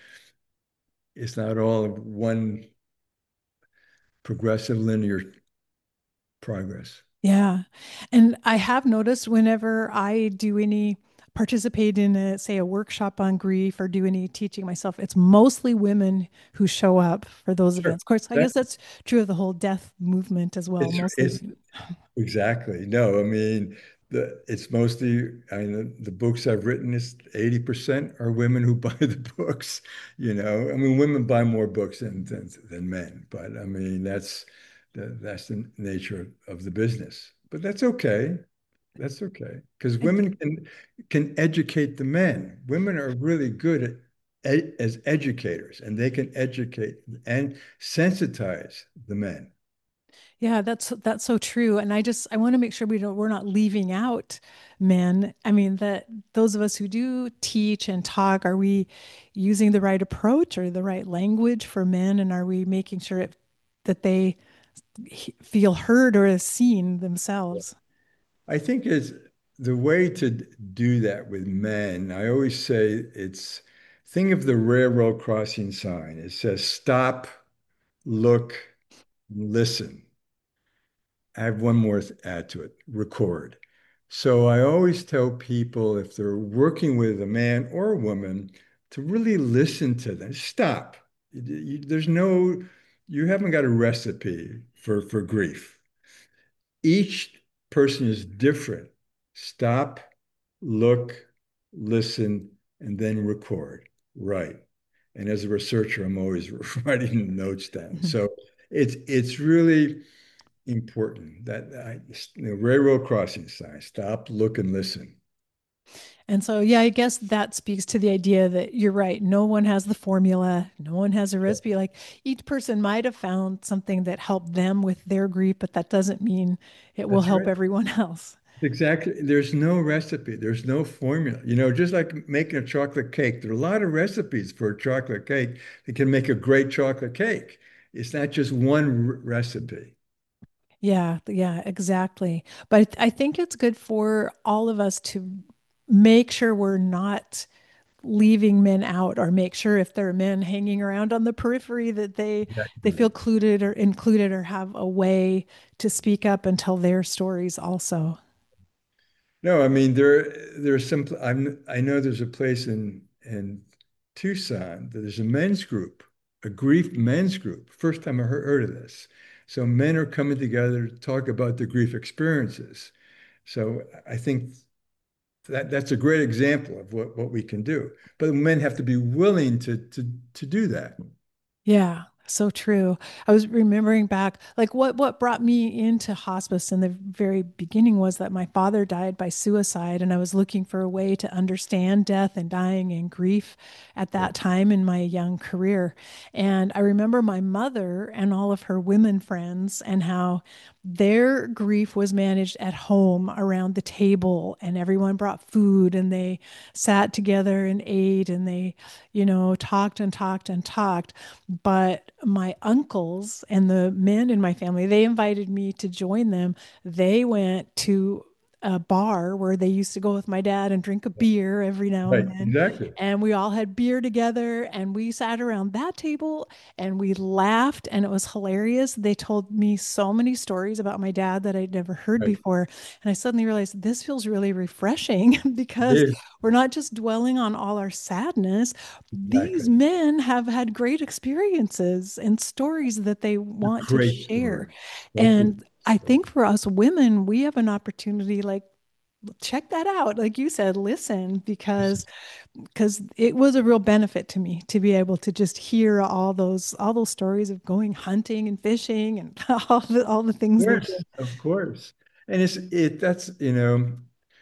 S2: it's not all one progressive linear progress.
S1: Yeah. And I have noticed whenever I do any participate in a, say a workshop on grief or do any teaching myself, it's mostly women who show up for those
S2: Sure.
S1: events. Of course, I guess that's true of the whole death movement as well,
S2: It's
S1: mostly.
S2: it's exactly. No, I mean the it's mostly I mean the, the books I've written is eighty percent are women who buy the books, you know. I mean women buy more books than than, than men, but I mean that's the, that's the nature of the business. But that's okay. That's okay. Because
S1: I
S2: women can can educate the men. Women are really good at ed, as educators, and they can educate and sensitize the men.
S1: Yeah, that's that's so true. And I just I want to make sure we don't we're not leaving out men. I mean that those of us who do teach and talk, are we using the right approach or the right language for men? And are we making sure it, that they he- feel heard or seen themselves?
S2: I think is the way to do that with men. I always say it's think of the railroad crossing sign. It says stop, look, listen. I have one more to add to it, record. So I always tell people if they're working with a man or a woman to really listen to them. Stop. You- you- there's no, you haven't got a recipe for, for grief. Each person is different. Stop, look, listen, and then record. Right. And as a researcher, I'm always writing notes down. So it's it's really important that I, the railroad crossing sign, stop, look, and listen.
S1: And so, yeah, I guess that speaks to the idea that you're right. No one has the formula, no one has a recipe. Like each person might have found something that helped them with their grief, but that doesn't mean it will
S2: That's
S1: help
S2: right.
S1: everyone else.
S2: Exactly. There's no recipe. There's no formula. You know, just like making a chocolate cake, there are a lot of recipes for a chocolate cake that can make a great chocolate cake. It's not just one r- recipe.
S1: Yeah, yeah, exactly. But I think it's good for all of us to make sure we're not leaving men out, or make sure if there are men hanging around on the periphery that they they
S2: Exactly.
S1: feel included or included or have a way to speak up and tell their stories also.
S2: No, I mean there there's some I'm I know there's a place in in Tucson that there's a men's group, a grief men's group. First time I heard, heard of this. So men are coming together to talk about their grief experiences. So I think that that's a great example of what, what we can do. But men have to be willing to to to do that.
S1: Yeah, so true. I was remembering back, like what what brought me into hospice in the very beginning was that my father died by suicide, and I was looking for a way to understand death and dying and grief at
S2: Yeah.
S1: that time in my young career. And I remember my mother and all of her women friends and how their grief was managed at home around the table, and everyone brought food and they sat together and ate and they, you know, talked and talked and talked. But my uncles and the men in my family, they invited me to join them. They went to a bar where they used to go with my dad and drink a beer every now
S2: Right,
S1: and then.
S2: exactly.
S1: And we all had beer together and we sat around that table and we laughed and it was hilarious. They told me so many stories about my dad that I'd never heard
S2: Right.
S1: before. And I suddenly realized this feels really refreshing because
S2: It is.
S1: we're not just dwelling on all our sadness. These
S2: Exactly.
S1: men have had great experiences and stories that they
S2: A
S1: want to
S2: great
S1: share.
S2: story. That's it.
S1: And I think for us women, we have an opportunity, like, check that out. Like you said, listen, because because it was a real benefit to me to be able to just hear all those all those stories of going hunting and fishing and all the all the things they
S2: Yes,
S1: did.
S2: of course. And it's it that's you know,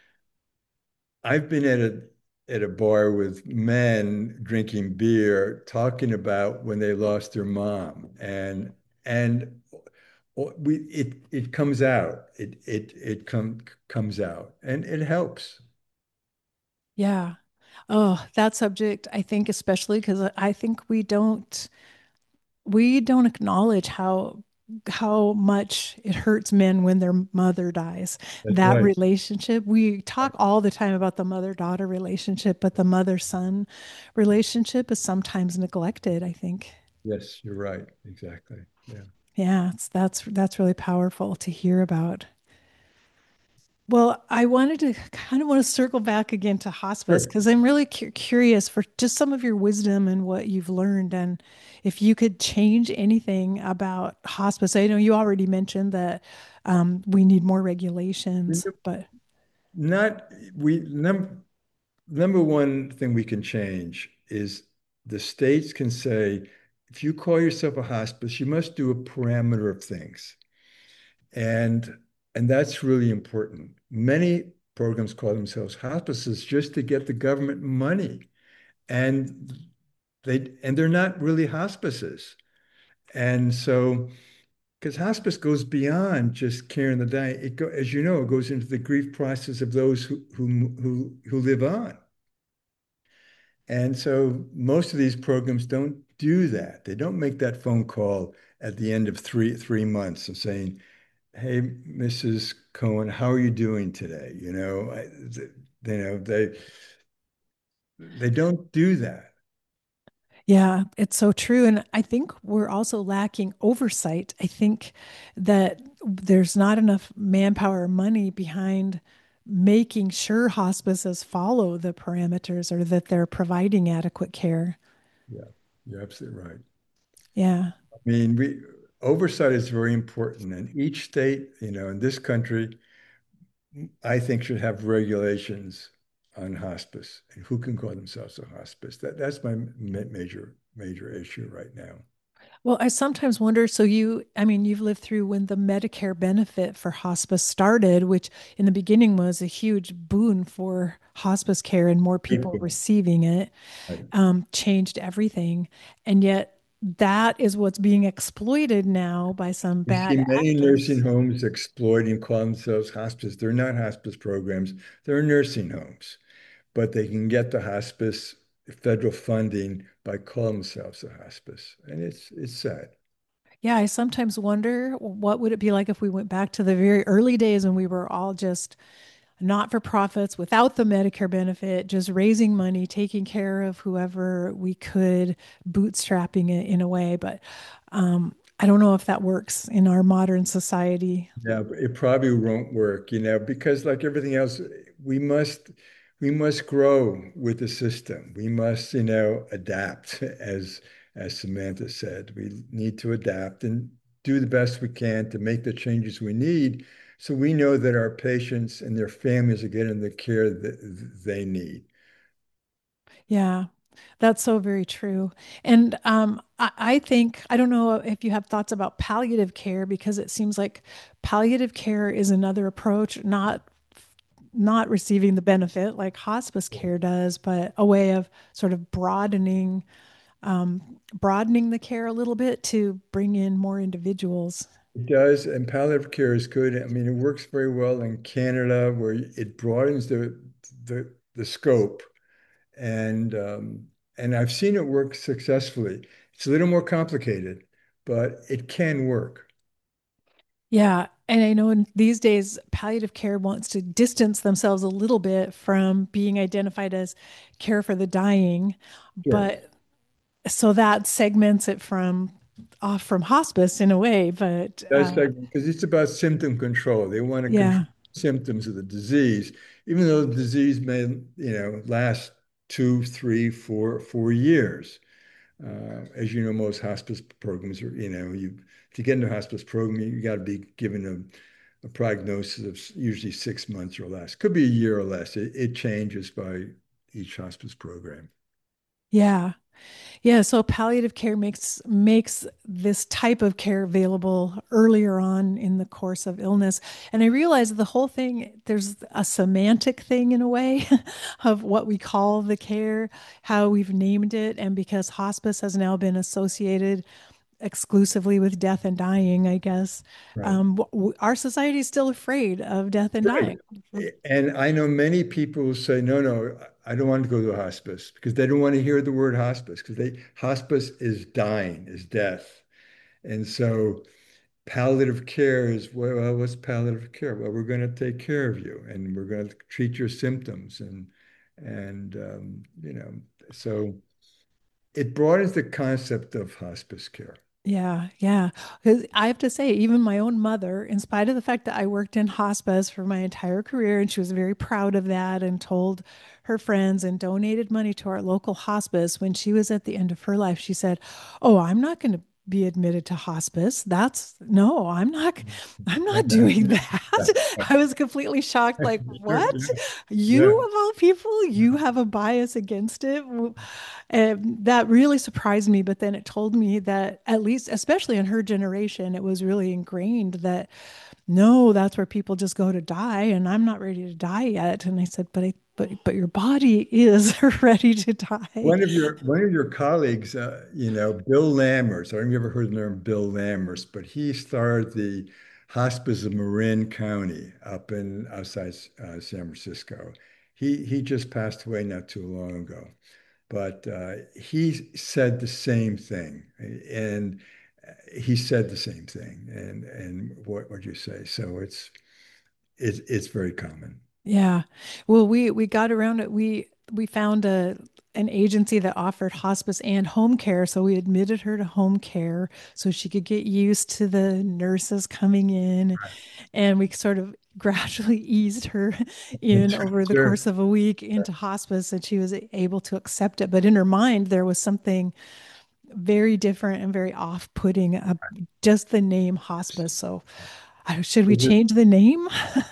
S2: I've been at a at a bar with men drinking beer, talking about when they lost their mom, and and we it it comes out. It it it come comes out, and it helps.
S1: Yeah. Oh, that subject, I think, especially because I think we don't we don't acknowledge how how much it hurts men when their mother dies.
S2: That's
S1: That
S2: right.
S1: relationship, we talk all the time about the mother-daughter relationship, but the mother-son relationship is sometimes neglected, I think.
S2: Yes, you're right. Exactly. Yeah.
S1: Yeah, it's, that's that's really powerful to hear about. Well, I wanted to kind of want to circle back again to hospice
S2: Sure.
S1: because I'm really cu curious for just some of your wisdom and what you've learned, and if you could change anything about hospice. I know you already mentioned that um, we need more regulations, but
S2: Not we num Number one thing we can change is the states can say, if you call yourself a hospice, you must do a parameter of things. And and that's really important. Many programs call themselves hospices just to get the government money. And they and they're not really hospices. And so because hospice goes beyond just caring the dying, it go, as you know, it goes into the grief process of those who who who, who live on. And so most of these programs don't do that. They don't make that phone call at the end of three three months and saying, "Hey, Missus Cohen, how are you doing today?" You know, I, th- you know they they don't do that.
S1: yeah, it's so true. And I think we're also lacking oversight. I think that there's not enough manpower or money behind making sure hospices follow the parameters or that they're providing adequate care.
S2: Yeah, you're absolutely right.
S1: Yeah.
S2: I mean, we oversight is very important, and each state, you know, in this country, I think should have regulations on hospice and who can call themselves a hospice. That that's my ma- major major issue right now.
S1: Well, I sometimes wonder, so you, I mean, you've lived through when the Medicare benefit for hospice started, which in the beginning was a huge boon for hospice care and more people
S2: People,
S1: receiving it,
S2: right.
S1: um, changed everything. And yet, that is what's being exploited now by some
S2: You see
S1: bad
S2: many nursing
S1: actors.
S2: homes exploiting, call themselves hospice. They're not hospice programs, they're nursing homes, but they can get the hospice federal funding by calling themselves a hospice. And it's it's sad.
S1: Yeah, I sometimes wonder what would it be like if we went back to the very early days when we were all just not for profits without the Medicare benefit, just raising money, taking care of whoever we could, bootstrapping it in a way. But um, I don't know if that works in our modern society.
S2: Yeah, but it probably won't work, you know, because like everything else, we must we must grow with the system. We must, you know, adapt, as as Samantha said. We need to adapt and do the best we can to make the changes we need so we know that our patients and their families are getting the care that they need.
S1: Yeah, that's so very true. And um, I, I think, I don't know if you have thoughts about palliative care, because it seems like palliative care is another approach, not not receiving the benefit like hospice care does, but a way of sort of broadening um, broadening the care a little bit to bring in more individuals.
S2: It does, and palliative care is good. I mean, it works very well in Canada where it broadens the the the scope and um, and I've seen it work successfully. It's a little more complicated, but it can work.
S1: Yeah. And I know in these days, palliative care wants to distance themselves a little bit from being identified as care for the dying,
S2: Sure.
S1: but so that segments it from off from hospice in a way. But
S2: That's
S1: uh,
S2: like because it's about symptom control. They want to
S1: yeah,
S2: control symptoms of the disease, even though the disease may, you know, last two, three, four, four years. Uh, as you know, most hospice programs are, you know, you to get into a hospice program, you got to be given a, a prognosis of usually six months or less. Could be a year or less. It, it changes by each hospice program.
S1: yeah. Yeah, so palliative care makes makes this type of care available earlier on in the course of illness. And I realize the whole thing, there's a semantic thing in a way of what we call the care, how we've named it. And because hospice has now been associated exclusively with death and dying, I guess,
S2: Right.
S1: um, w- our society is still afraid of death and
S2: Right.
S1: dying.
S2: And I know many people who say, no, no, I don't want to go to a hospice because they don't want to hear the word hospice because they hospice is dying, is death. And so palliative care is, well, well, what's palliative care? Well, we're going to take care of you and we're going to treat your symptoms and and um, you know, so it broadens the concept of hospice care.
S1: Yeah, yeah. 'Cause I have to say, even my own mother, in spite of the fact that I worked in hospice for my entire career, and she was very proud of that and told her friends and donated money to our local hospice, when she was at the end of her life, she said, "Oh, I'm not going to be admitted to hospice. That's no, I'm not, I'm not doing that." I was completely shocked, like, what? You
S2: Yeah.
S1: of all people, you have a bias against it? And that really surprised me. But then it told me that, at least, especially in her generation, it was really ingrained that no, that's where people just go to die, and I'm not ready to die yet. And I said, but I, but but your body is ready to die.
S2: One of your one of your colleagues, uh, you know, Bill Lammers. I don't know if you ever heard the name Bill Lammers, but he started the Hospice of Marin County up in outside uh, San Francisco. He he just passed away not too long ago, but uh, he said the same thing, and he said the same thing. And and what would you say? So it's it's it's very common.
S1: Yeah. Well, we we got around it. We we found a an agency that offered hospice and home care, so we admitted her to home care so she could get used to the nurses coming in, and we sort of gradually eased her in over the
S2: Sure.
S1: course of a week into hospice, and she was able to accept it. But in her mind, there was something very different and very off-putting, uh, just the name hospice. So, uh, should we change the name?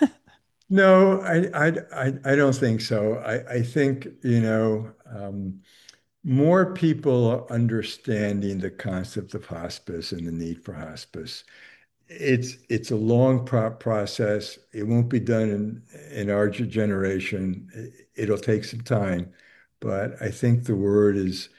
S2: No, I, I, I, I don't think so. I, I think, you know, um, more people are understanding the concept of hospice and the need for hospice. It's it's a long pro process. It won't be done in in our generation. It- It'll take some time, but I think the word is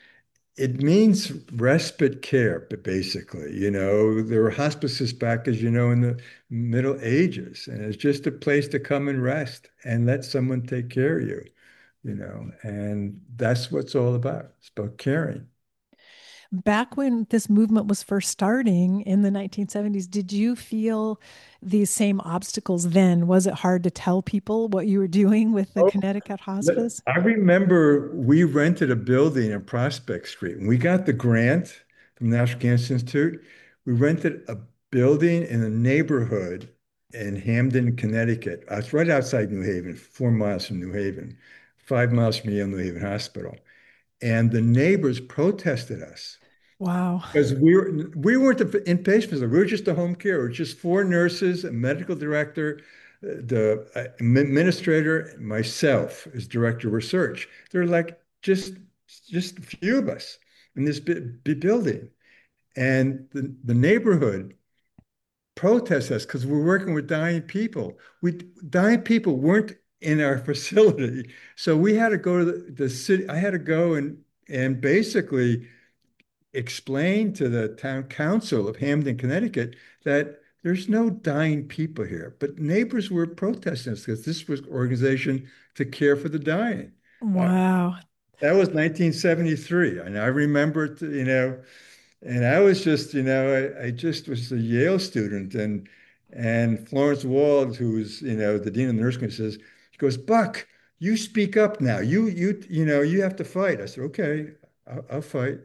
S2: it means respite care, but basically, you know, there were hospices back, as you know, in the Middle Ages, and it's just a place to come and rest and let someone take care of you, you know, and that's what it's all about. It's about caring.
S1: Back when this movement was first starting in the nineteen seventies, did you feel these same obstacles then? Was it hard to tell people what you were doing with the
S2: Oh,
S1: Connecticut
S2: let-
S1: hospice?
S2: I remember we rented a building in Prospect Street. When we got the grant from the National Cancer Institute, we rented a building in a neighborhood in Hamden, Connecticut. Uh, It's right outside New Haven, four miles from New Haven, five miles from Yale New Haven Hospital. And the neighbors protested us.
S1: Wow.
S2: Because we were we weren't the inpatient facility. We were just a home care. It was just four nurses, a medical director, uh, the uh, administrator, myself as director of research. They're like just just a few of us in this big, big building, and the the neighborhood protests us because we're working with dying people. We dying people weren't in our facility, so we had to go to the, the city. I had to go and and basically explain to the town council of Hamden, Connecticut, that there's no dying people here. But neighbors were protesting us because this was organization to care for the dying. Uh,
S1: Wow.
S2: that was nineteen seventy-three. And I remember, it, you know, and I was just, you know, I, I just was a Yale student. And and Florence Wald, who was, you know, the dean of the nursing school, says, she goes, Buck, you speak up now. You, you, you know, you have to fight. I said, okay, I'll, I'll fight.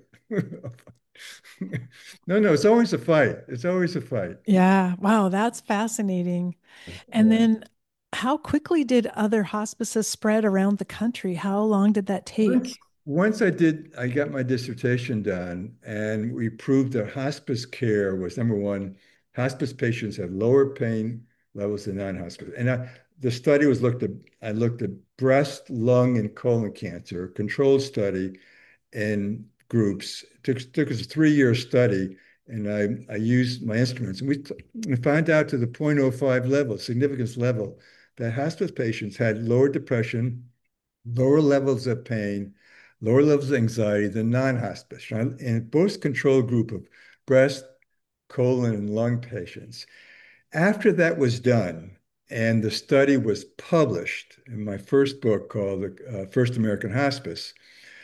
S2: No, no, it's always a fight. It's always a fight.
S1: Yeah. Wow. That's fascinating. And
S2: Yeah.
S1: then how quickly did other hospices spread around the country? How long did that
S2: Once,
S1: take?
S2: once I did, I got my dissertation done, and we proved that hospice care was number one. Hospice patients had lower pain levels than non-hospice. And I, the study was looked at, I looked at breast, lung, and colon cancer, controlled study in groups. It took, took us a three-year study, and I, I used my instruments. And we, we found out to the zero point zero five level, significance level, that hospice patients had lower depression, lower levels of pain, lower levels of anxiety than non-hospice. In both control group of breast, colon, and lung patients. After that was done, and the study was published in my first book called The uh, First American Hospice,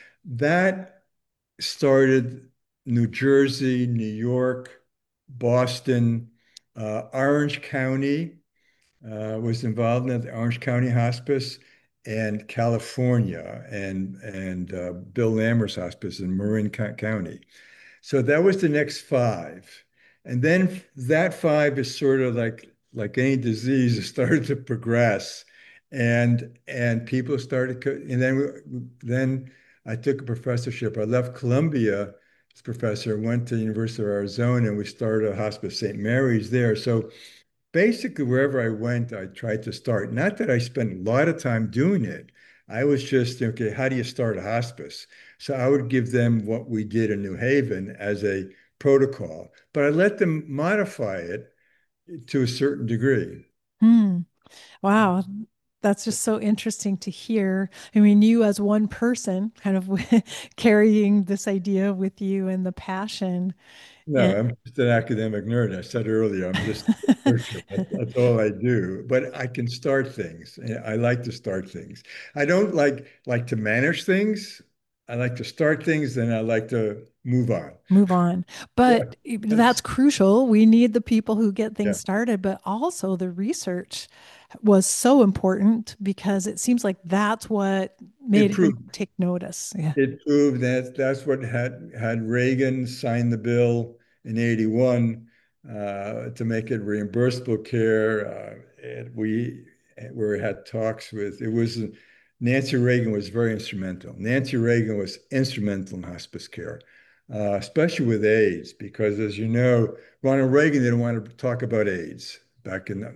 S2: that started New Jersey, New York, Boston, uh, Orange County uh, was involved in the Orange County Hospice, and California, and and uh, Bill Lammer's hospice in Marin County. So that was the next five. And then that five is sort of like like any disease, it started to progress. And and people started, and then then I took a professorship. I left Columbia as professor, went to the University of Arizona, and we started a hospice, Saint Mary's there. So basically, wherever I went, I tried to start. Not that I spent a lot of time doing it. I was just, okay, how do you start a hospice? So I would give them what we did in New Haven as a protocol, but I let them modify it to a certain degree.
S1: Hmm. Wow. That's just so interesting to hear. I mean, you as one person kind of carrying this idea with you and the passion.
S2: No,
S1: And
S2: I'm just an academic nerd. I said earlier, I'm just a researcher. That, that's all I do. But I can start things. I like to start things. I don't like like to manage things. I like to start things, then I like to move on.
S1: move on.
S2: Yeah.
S1: But that's
S2: That's,
S1: crucial. We need the people who get
S2: yeah.
S1: things started, but also the research was so important because it seems like that's what made
S2: It
S1: everyone
S2: proved
S1: take notice. Yeah.
S2: it proved that that's what had had Reagan sign the bill in eighty-one uh, to make it reimbursable care. Uh, and we where we had talks with it was Nancy Reagan was very instrumental. Nancy Reagan was instrumental in hospice care, uh, especially with AIDS, because as you know, Ronald Reagan didn't want to talk about AIDS back in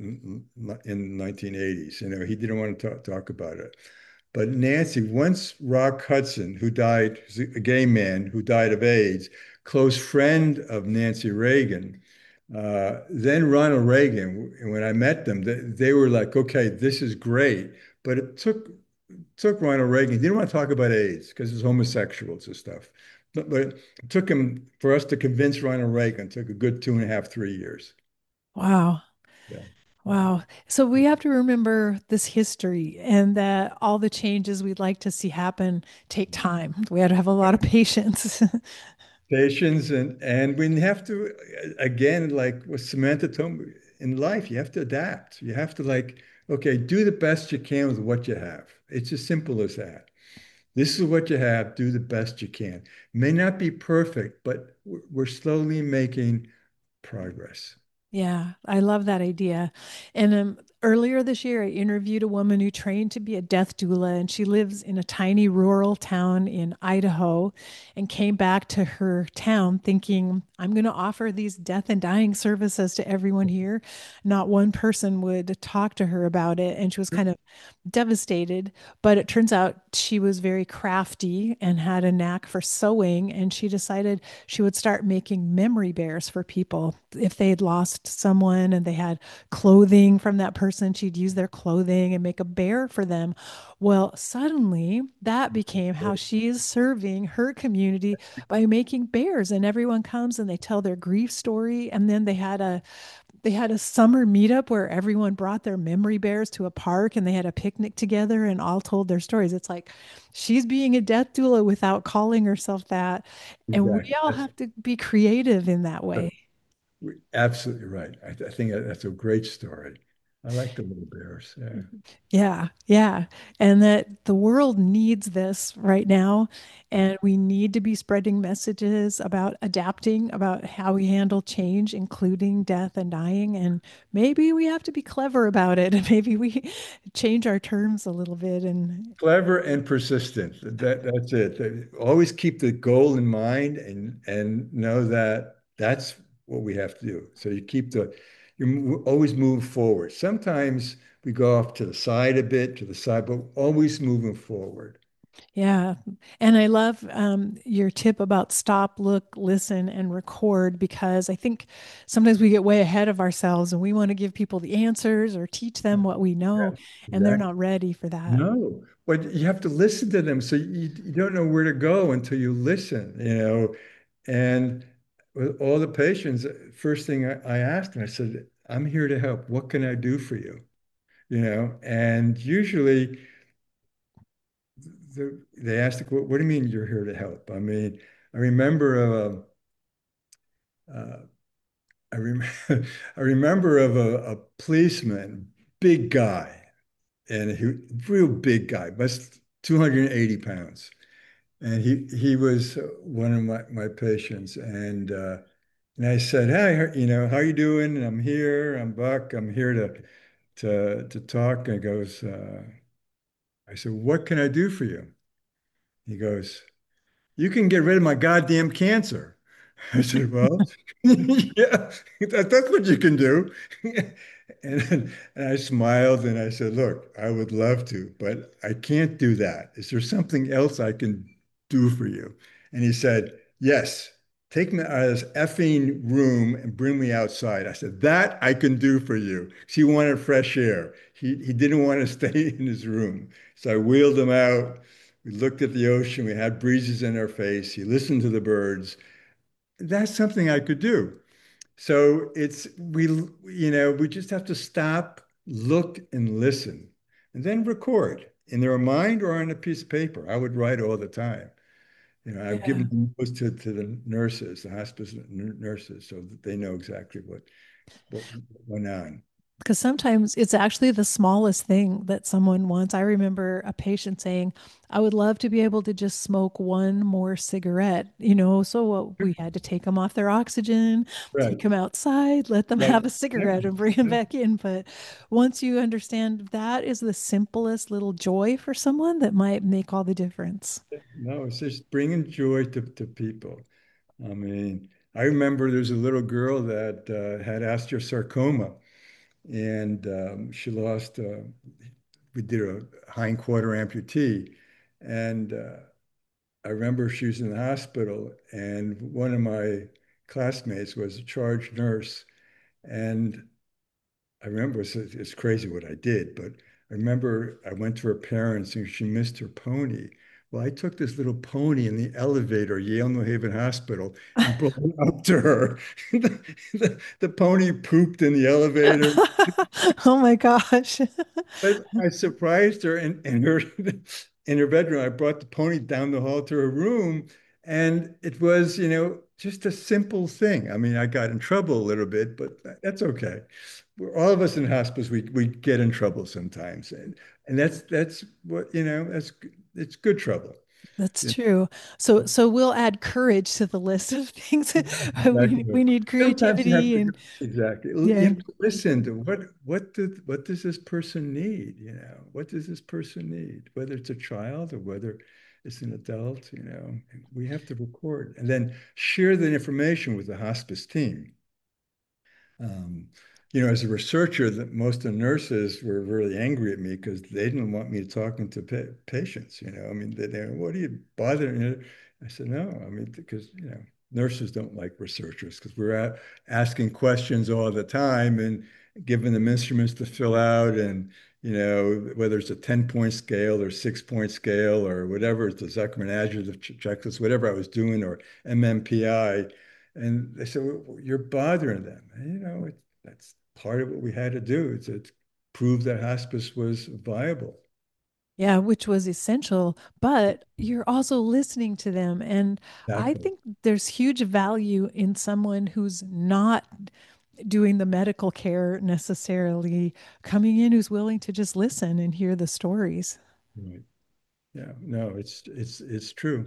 S2: in nineteen eighties. You know, he didn't want to talk, talk about it. But Nancy, once Rock Hudson, who died, a gay man who died of AIDS, close friend of Nancy Reagan, uh, then Ronald Reagan, when I met them, they, they were like, okay, this is great. But it took took Ronald Reagan, he didn't want to talk about AIDS because it's homosexuals and stuff. But, but it took him for us to convince Ronald Reagan, took a good two and a half, three years.
S1: Wow.
S2: Yeah. Yeah.
S1: Wow. So we have to remember this history and that all the changes we'd like to see happen take time. We have to have a lot of patience.
S2: Patience and and we have to again, like what Samantha told me in life, you have to adapt. You have to like, okay, do the best you can with what you have. It's as simple as that. This is what you have, do the best you can. May not be perfect, but we're we're slowly making progress.
S1: Yeah, I love that idea. And um, earlier this year, I interviewed a woman who trained to be a death doula, and she lives in a tiny rural town in Idaho and came back to her town thinking, I'm going to offer these death and dying services to everyone here. Not one person would talk to her about it. And she was kind of devastated. But it turns out she was very crafty and had a knack for sewing. And she decided she would start making memory bears for people. If they had lost someone and they had clothing from that person, she'd use their clothing and make a bear for them. Well, suddenly that became how she is serving her community by making bears. And everyone comes and they tell their grief story. And then they had a they had a summer meetup where everyone brought their memory bears to a park and they had a picnic together and all told their stories. It's like she's being a death doula without calling herself that. And we
S2: Exactly.
S1: all
S2: That's
S1: have to be creative in that way.
S2: absolutely right. I, I think that's a great story. I like the little bears. Yeah.
S1: Yeah, yeah. And that the world needs this right now. And we need to be spreading messages about adapting, about how we handle change, including death and dying. And maybe we have to be clever about it. And maybe we change our terms a little bit. And
S2: Clever and persistent. That that's it. Always keep the goal in mind and and know that that's what we have to do. So you keep the you mo- always move forward. Sometimes we go off to the side a bit, to the side, but always moving forward.
S1: yeah. And I love um, your tip about stop, look, listen, and record because I think sometimes we get way ahead of ourselves and we want to give people the answers or teach them what we know,
S2: Yeah,
S1: and they're
S2: exactly.
S1: not ready for that.
S2: No, but you have to listen to them. So you, you don't know where to go until you listen, you know. And with all the patients, first thing I, I asked them, I said, I'm here to help. What can I do for you? You know, and usually the, they ask, the, what, what do you mean you're here to help? I mean, I remember of a, uh, I, rem I remember of a, a policeman, big guy, and he real big guy, must two hundred eighty pounds. And he he was one of my, my patients. And uh, and I said, hey, you know, how you doing? And I'm here. I'm Buck. I'm here to to to talk. And he goes, uh, I said, what can I do for you? He goes, you can get rid of my goddamn cancer. I said, well, yeah, that, that's what you can do. And, and I smiled and I said, look, I would love to, but I can't do that. Is there something else I can do for you? And he said, yes, take me out of this effing room and bring me outside. I said, that I can do for you. 'Cause he wanted fresh air. He, he didn't want to stay in his room. So I wheeled him out. We looked at the ocean. We had breezes in our face. He listened to the birds. That's something I could do. So it's we, you know, we just have to stop, look, and listen, and then record in their mind or on a piece of paper. I would write all the time. You know, I've
S1: Yeah.
S2: given those to, to the nurses, the hospice nurses, so that they know exactly what what went on.
S1: Because sometimes it's actually the smallest thing that someone wants. I remember a patient saying, I would love to be able to just smoke one more cigarette, you know. So what, we had to take them off their oxygen, take
S2: Right.
S1: them outside, let them
S2: Right.
S1: have a cigarette and bring them back in. But once you understand that is the simplest little joy for someone that might make all the difference.
S2: No, it's just bringing joy to, to people. I mean, I remember there's a little girl that uh, had osteosarcoma, and um, she lost. Uh, we did a hindquarter amputee, and uh, I remember she was in the hospital, and one of my classmates was a charge nurse, and I remember it's, it's crazy what I did, but I remember I went to her parents and she missed her pony. Well, I took this little pony in the elevator, Yale New Haven Hospital, and brought it up to her. The, the, the pony pooped in the elevator.
S1: Oh my gosh.
S2: But I surprised her in, in her in her bedroom. I brought the pony down the hall to her room, and it was, you know, just a simple thing. I mean, I got in trouble a little bit, but that's okay. We're, all of us in hospice, we we get in trouble sometimes, and and that's that's what, you know, that's it's good trouble.
S1: That's
S2: Yeah,
S1: true. So so we'll add courage to the list of things. We
S2: exactly.
S1: we need
S2: Sometimes you have
S1: creativity
S2: to
S1: and
S2: exactly you
S1: yeah.
S2: have to listen to what what did what does this person need, you know? What does this person need? Whether it's a child or whether it's an adult, you know, we have to record and then share the information with the hospice team. Um, you know, as a researcher, that most of the nurses were really angry at me because they didn't want me talking to pa patients. You know, I mean, they, they, what are you bothering? You? I said, no, I mean, because, you know, nurses don't like researchers because we're at, asking questions all the time and giving them instruments to fill out, and, you know, whether it's a ten point scale or six point scale or whatever, it's the Zuckerman-Adger checklist, whatever I was doing, or M M P I. And they said, well, you're bothering them. And, you know, it, that's part of what we had to do to prove that hospice was viable.
S1: Yeah, which was essential, but you're also listening to them. And I
S2: Exactly.
S1: think there's huge value in someone who's not doing the medical care necessarily, coming in who's willing to just listen and hear the stories.
S2: Right. Yeah. No, it's it's it's true.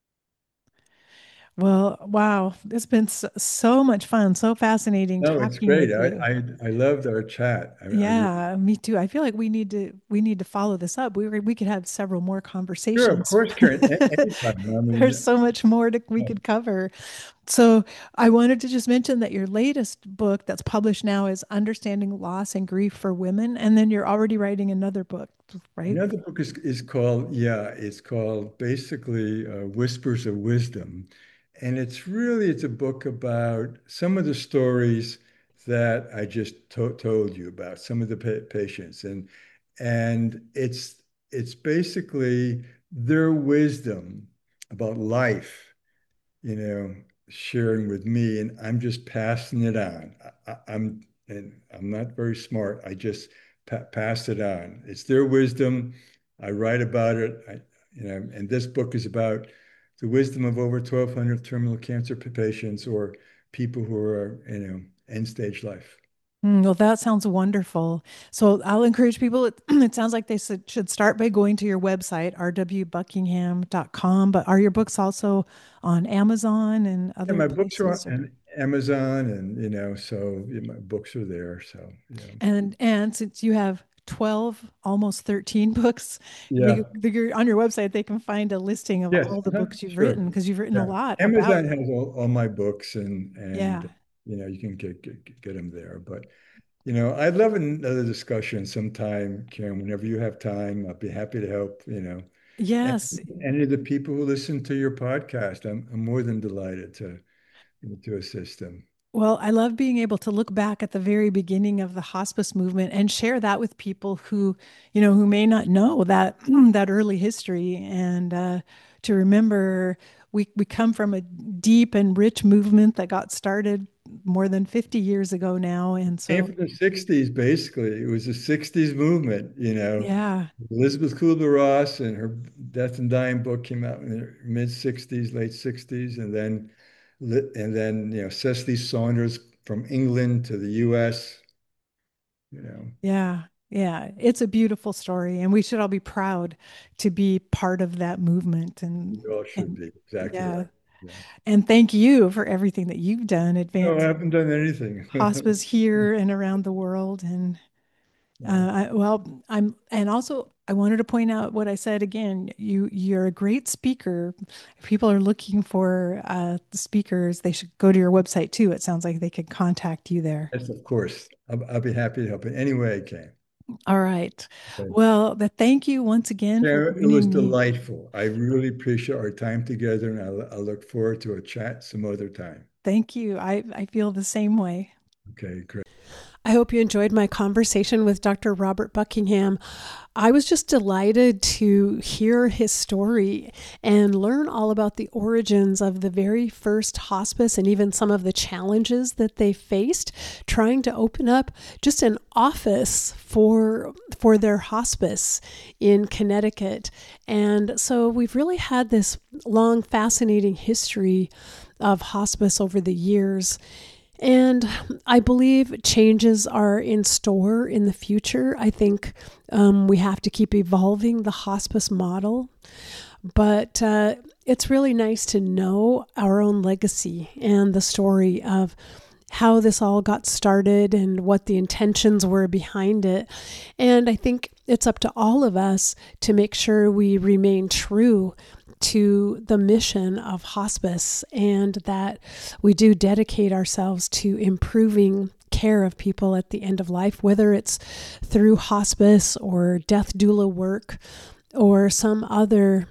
S1: Well, wow, it's been so, so much fun, so fascinating
S2: No, it's
S1: talking
S2: great.
S1: with
S2: I
S1: you.
S2: I, I loved our chat. I, I really,
S1: Yeah, me too. I feel like we need to we need to follow this up. We were, we could have several more
S2: sure, of
S1: conversations.
S2: course, Karen. a- Anytime. I
S1: There's
S2: mean,
S1: so much more to, we
S2: yeah.
S1: could cover. So I wanted to just mention that your latest book that's published now is Understanding Loss and Grief for Women, and then you're already writing another book, right?
S2: Another book is is called, yeah, it's called basically uh, Whispers of Wisdom, and it's really it's a book about some of the stories that I just to told you about, some of the pa patients, and and it's it's basically their wisdom about life, you know, sharing with me, and I'm just passing it on. I, I- I'm and I'm not very smart. I just pa pass it on. It's their wisdom. I write about it. I, you know, and this book is about the wisdom of over twelve hundred terminal cancer patients or people who are, you know, end stage life.
S1: Mm, well, that sounds wonderful. So I'll encourage people. It, it sounds like they should should start by going to your website, r w buckingham dot com. But are your books also on Amazon and
S2: Yeah,
S1: other
S2: my books are
S1: places? Or,
S2: on Amazon, and you know, so yeah, my books are there. So yeah,
S1: and and since you have twelve, almost thirteen books, they,
S2: yeah.
S1: they're on your website, they can find a listing of
S2: Yes,
S1: all the
S2: uh-huh,
S1: books you've
S2: sure.
S1: written because you've written a
S2: Yeah.
S1: lot about.
S2: Amazon has all, all my books, and
S1: Yeah.
S2: and you know, you can get, get get them there. But you know, I'd love another discussion sometime, Karen. Whenever you have time, I'll be happy to help, you know. And
S1: Yes.
S2: any of the people who listen to your podcast, I'm I'm more than delighted to to assist them.
S1: Well, I love being able to look back at the very beginning of the hospice movement and share that with people who, you know, who may not know that that early history, and uh, to remember we we come from a deep and rich movement that got started more than fifty years ago now, and
S2: Came
S1: so
S2: from the sixties, basically. It was a sixties movement, you know.
S1: yeah,
S2: Elizabeth Kubler-Ross and her Death and Dying book came out in the mid sixties, late sixties, and then and then you know Cecily Saunders from England to the U S, you know.
S1: yeah, yeah, it's a beautiful story, and we should all be proud to be part of that movement, and
S2: We all should
S1: and
S2: be exactly
S1: yeah.
S2: right. Yeah.
S1: And thank you for everything that you've done,
S2: No, I
S1: advancing
S2: haven't done anything.
S1: hospice here and around the world. And
S2: Yeah.
S1: uh, I, well, I'm, and also I wanted to point out what I said again. You, you're a great speaker. If people are looking for uh, speakers, they should go to your website too. It sounds like they could contact you there.
S2: Yes, of course. I'll, I'll be happy to help in any way I can.
S1: All right.
S2: Okay.
S1: Well, but thank you once again for
S2: Yeah, it was
S1: joining me.
S2: delightful. I really appreciate our time together, and I, I look forward to a chat some other time.
S1: Thank you. I, I feel the same way.
S2: Okay, great.
S1: I hope you enjoyed my conversation with Doctor Robert Buckingham. I was just delighted to hear his story and learn all about the origins of the very first hospice and even some of the challenges that they faced trying to open up just an office for for their hospice in Connecticut. And so we've really had this long, fascinating history of hospice over the years. And I believe changes are in store in the future. I think um, we have to keep evolving the hospice model. But uh, it's really nice to know our own legacy and the story of how this all got started and what the intentions were behind it. And I think it's up to all of us to make sure we remain true to the mission of hospice and that we do dedicate ourselves to improving care of people at the end of life, whether it's through hospice or death doula work or some other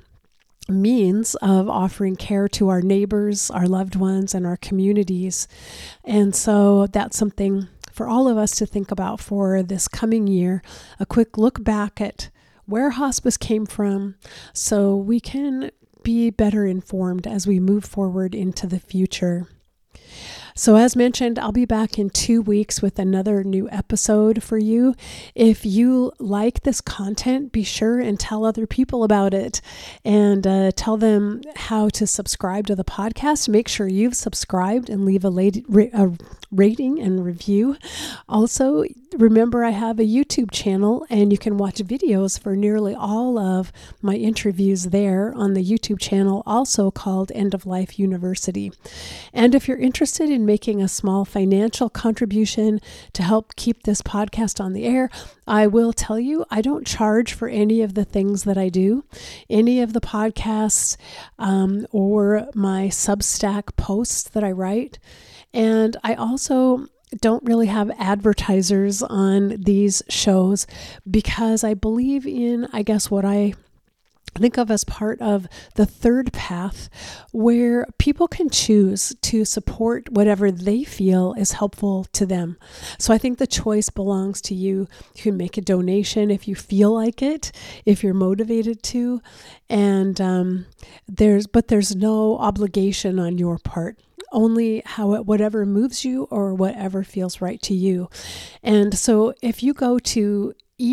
S1: means of offering care to our neighbors, our loved ones, and our communities. And so that's something for all of us to think about for this coming year, a quick look back at where hospice came from so we can be better informed as we move forward into the future. So as mentioned, I'll be back in two weeks with another new episode for you. If you like this content, be sure and tell other people about it and uh, tell them how to subscribe to the podcast. Make sure you've subscribed and leave a, late, a rating and review. Also, remember I have a YouTube channel and you can watch videos for nearly all of my interviews there on the YouTube channel, also called End of Life University. And if you're interested in making a small financial contribution to help keep this podcast on the air, I will tell you, I don't charge for any of the things that I do, any of the podcasts um, or my Substack posts that I write. And I also don't really have advertisers on these shows because I believe in, I guess, what I think of as part of the third path, where people can choose to support whatever they feel is helpful to them. So I think the choice belongs to you. You can make a donation if you feel like it, if you're motivated to, and um, there's but there's no obligation on your part. Only how it, whatever moves you or whatever feels right to you. And so if you go to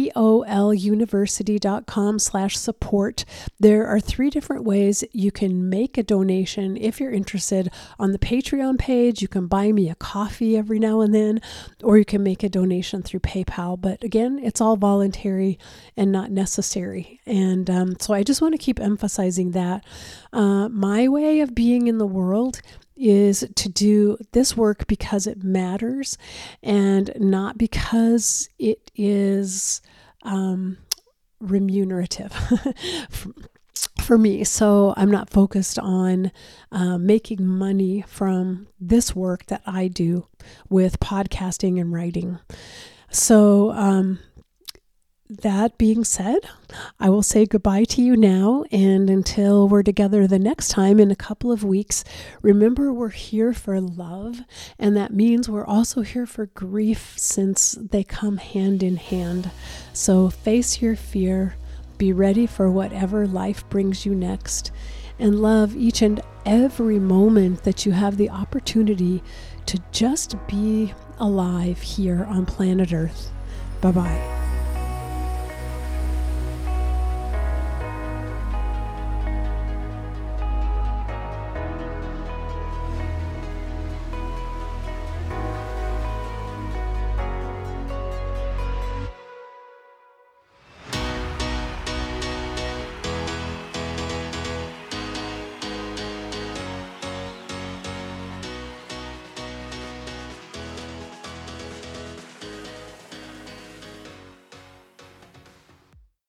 S1: eoluniversity.com slash support. There are three different ways you can make a donation. If you're interested, on the Patreon page, you can buy me a coffee every now and then, or you can make a donation through PayPal. But again, it's all voluntary and not necessary. And um, so I just want to keep emphasizing that. Uh, my way of being in the world is to do this work because it matters and not because it is um, remunerative for, for me. So I'm not focused on uh, making money from this work that I do with podcasting and writing. So um, that being said, I will say goodbye to you now, and until we're together the next time in a couple of weeks, remember we're here for love, and that means we're also here for grief since they come hand in hand. So face your fear, be ready for whatever life brings you next, and love each and every moment that you have the opportunity to just be alive here on planet Earth. Bye-bye.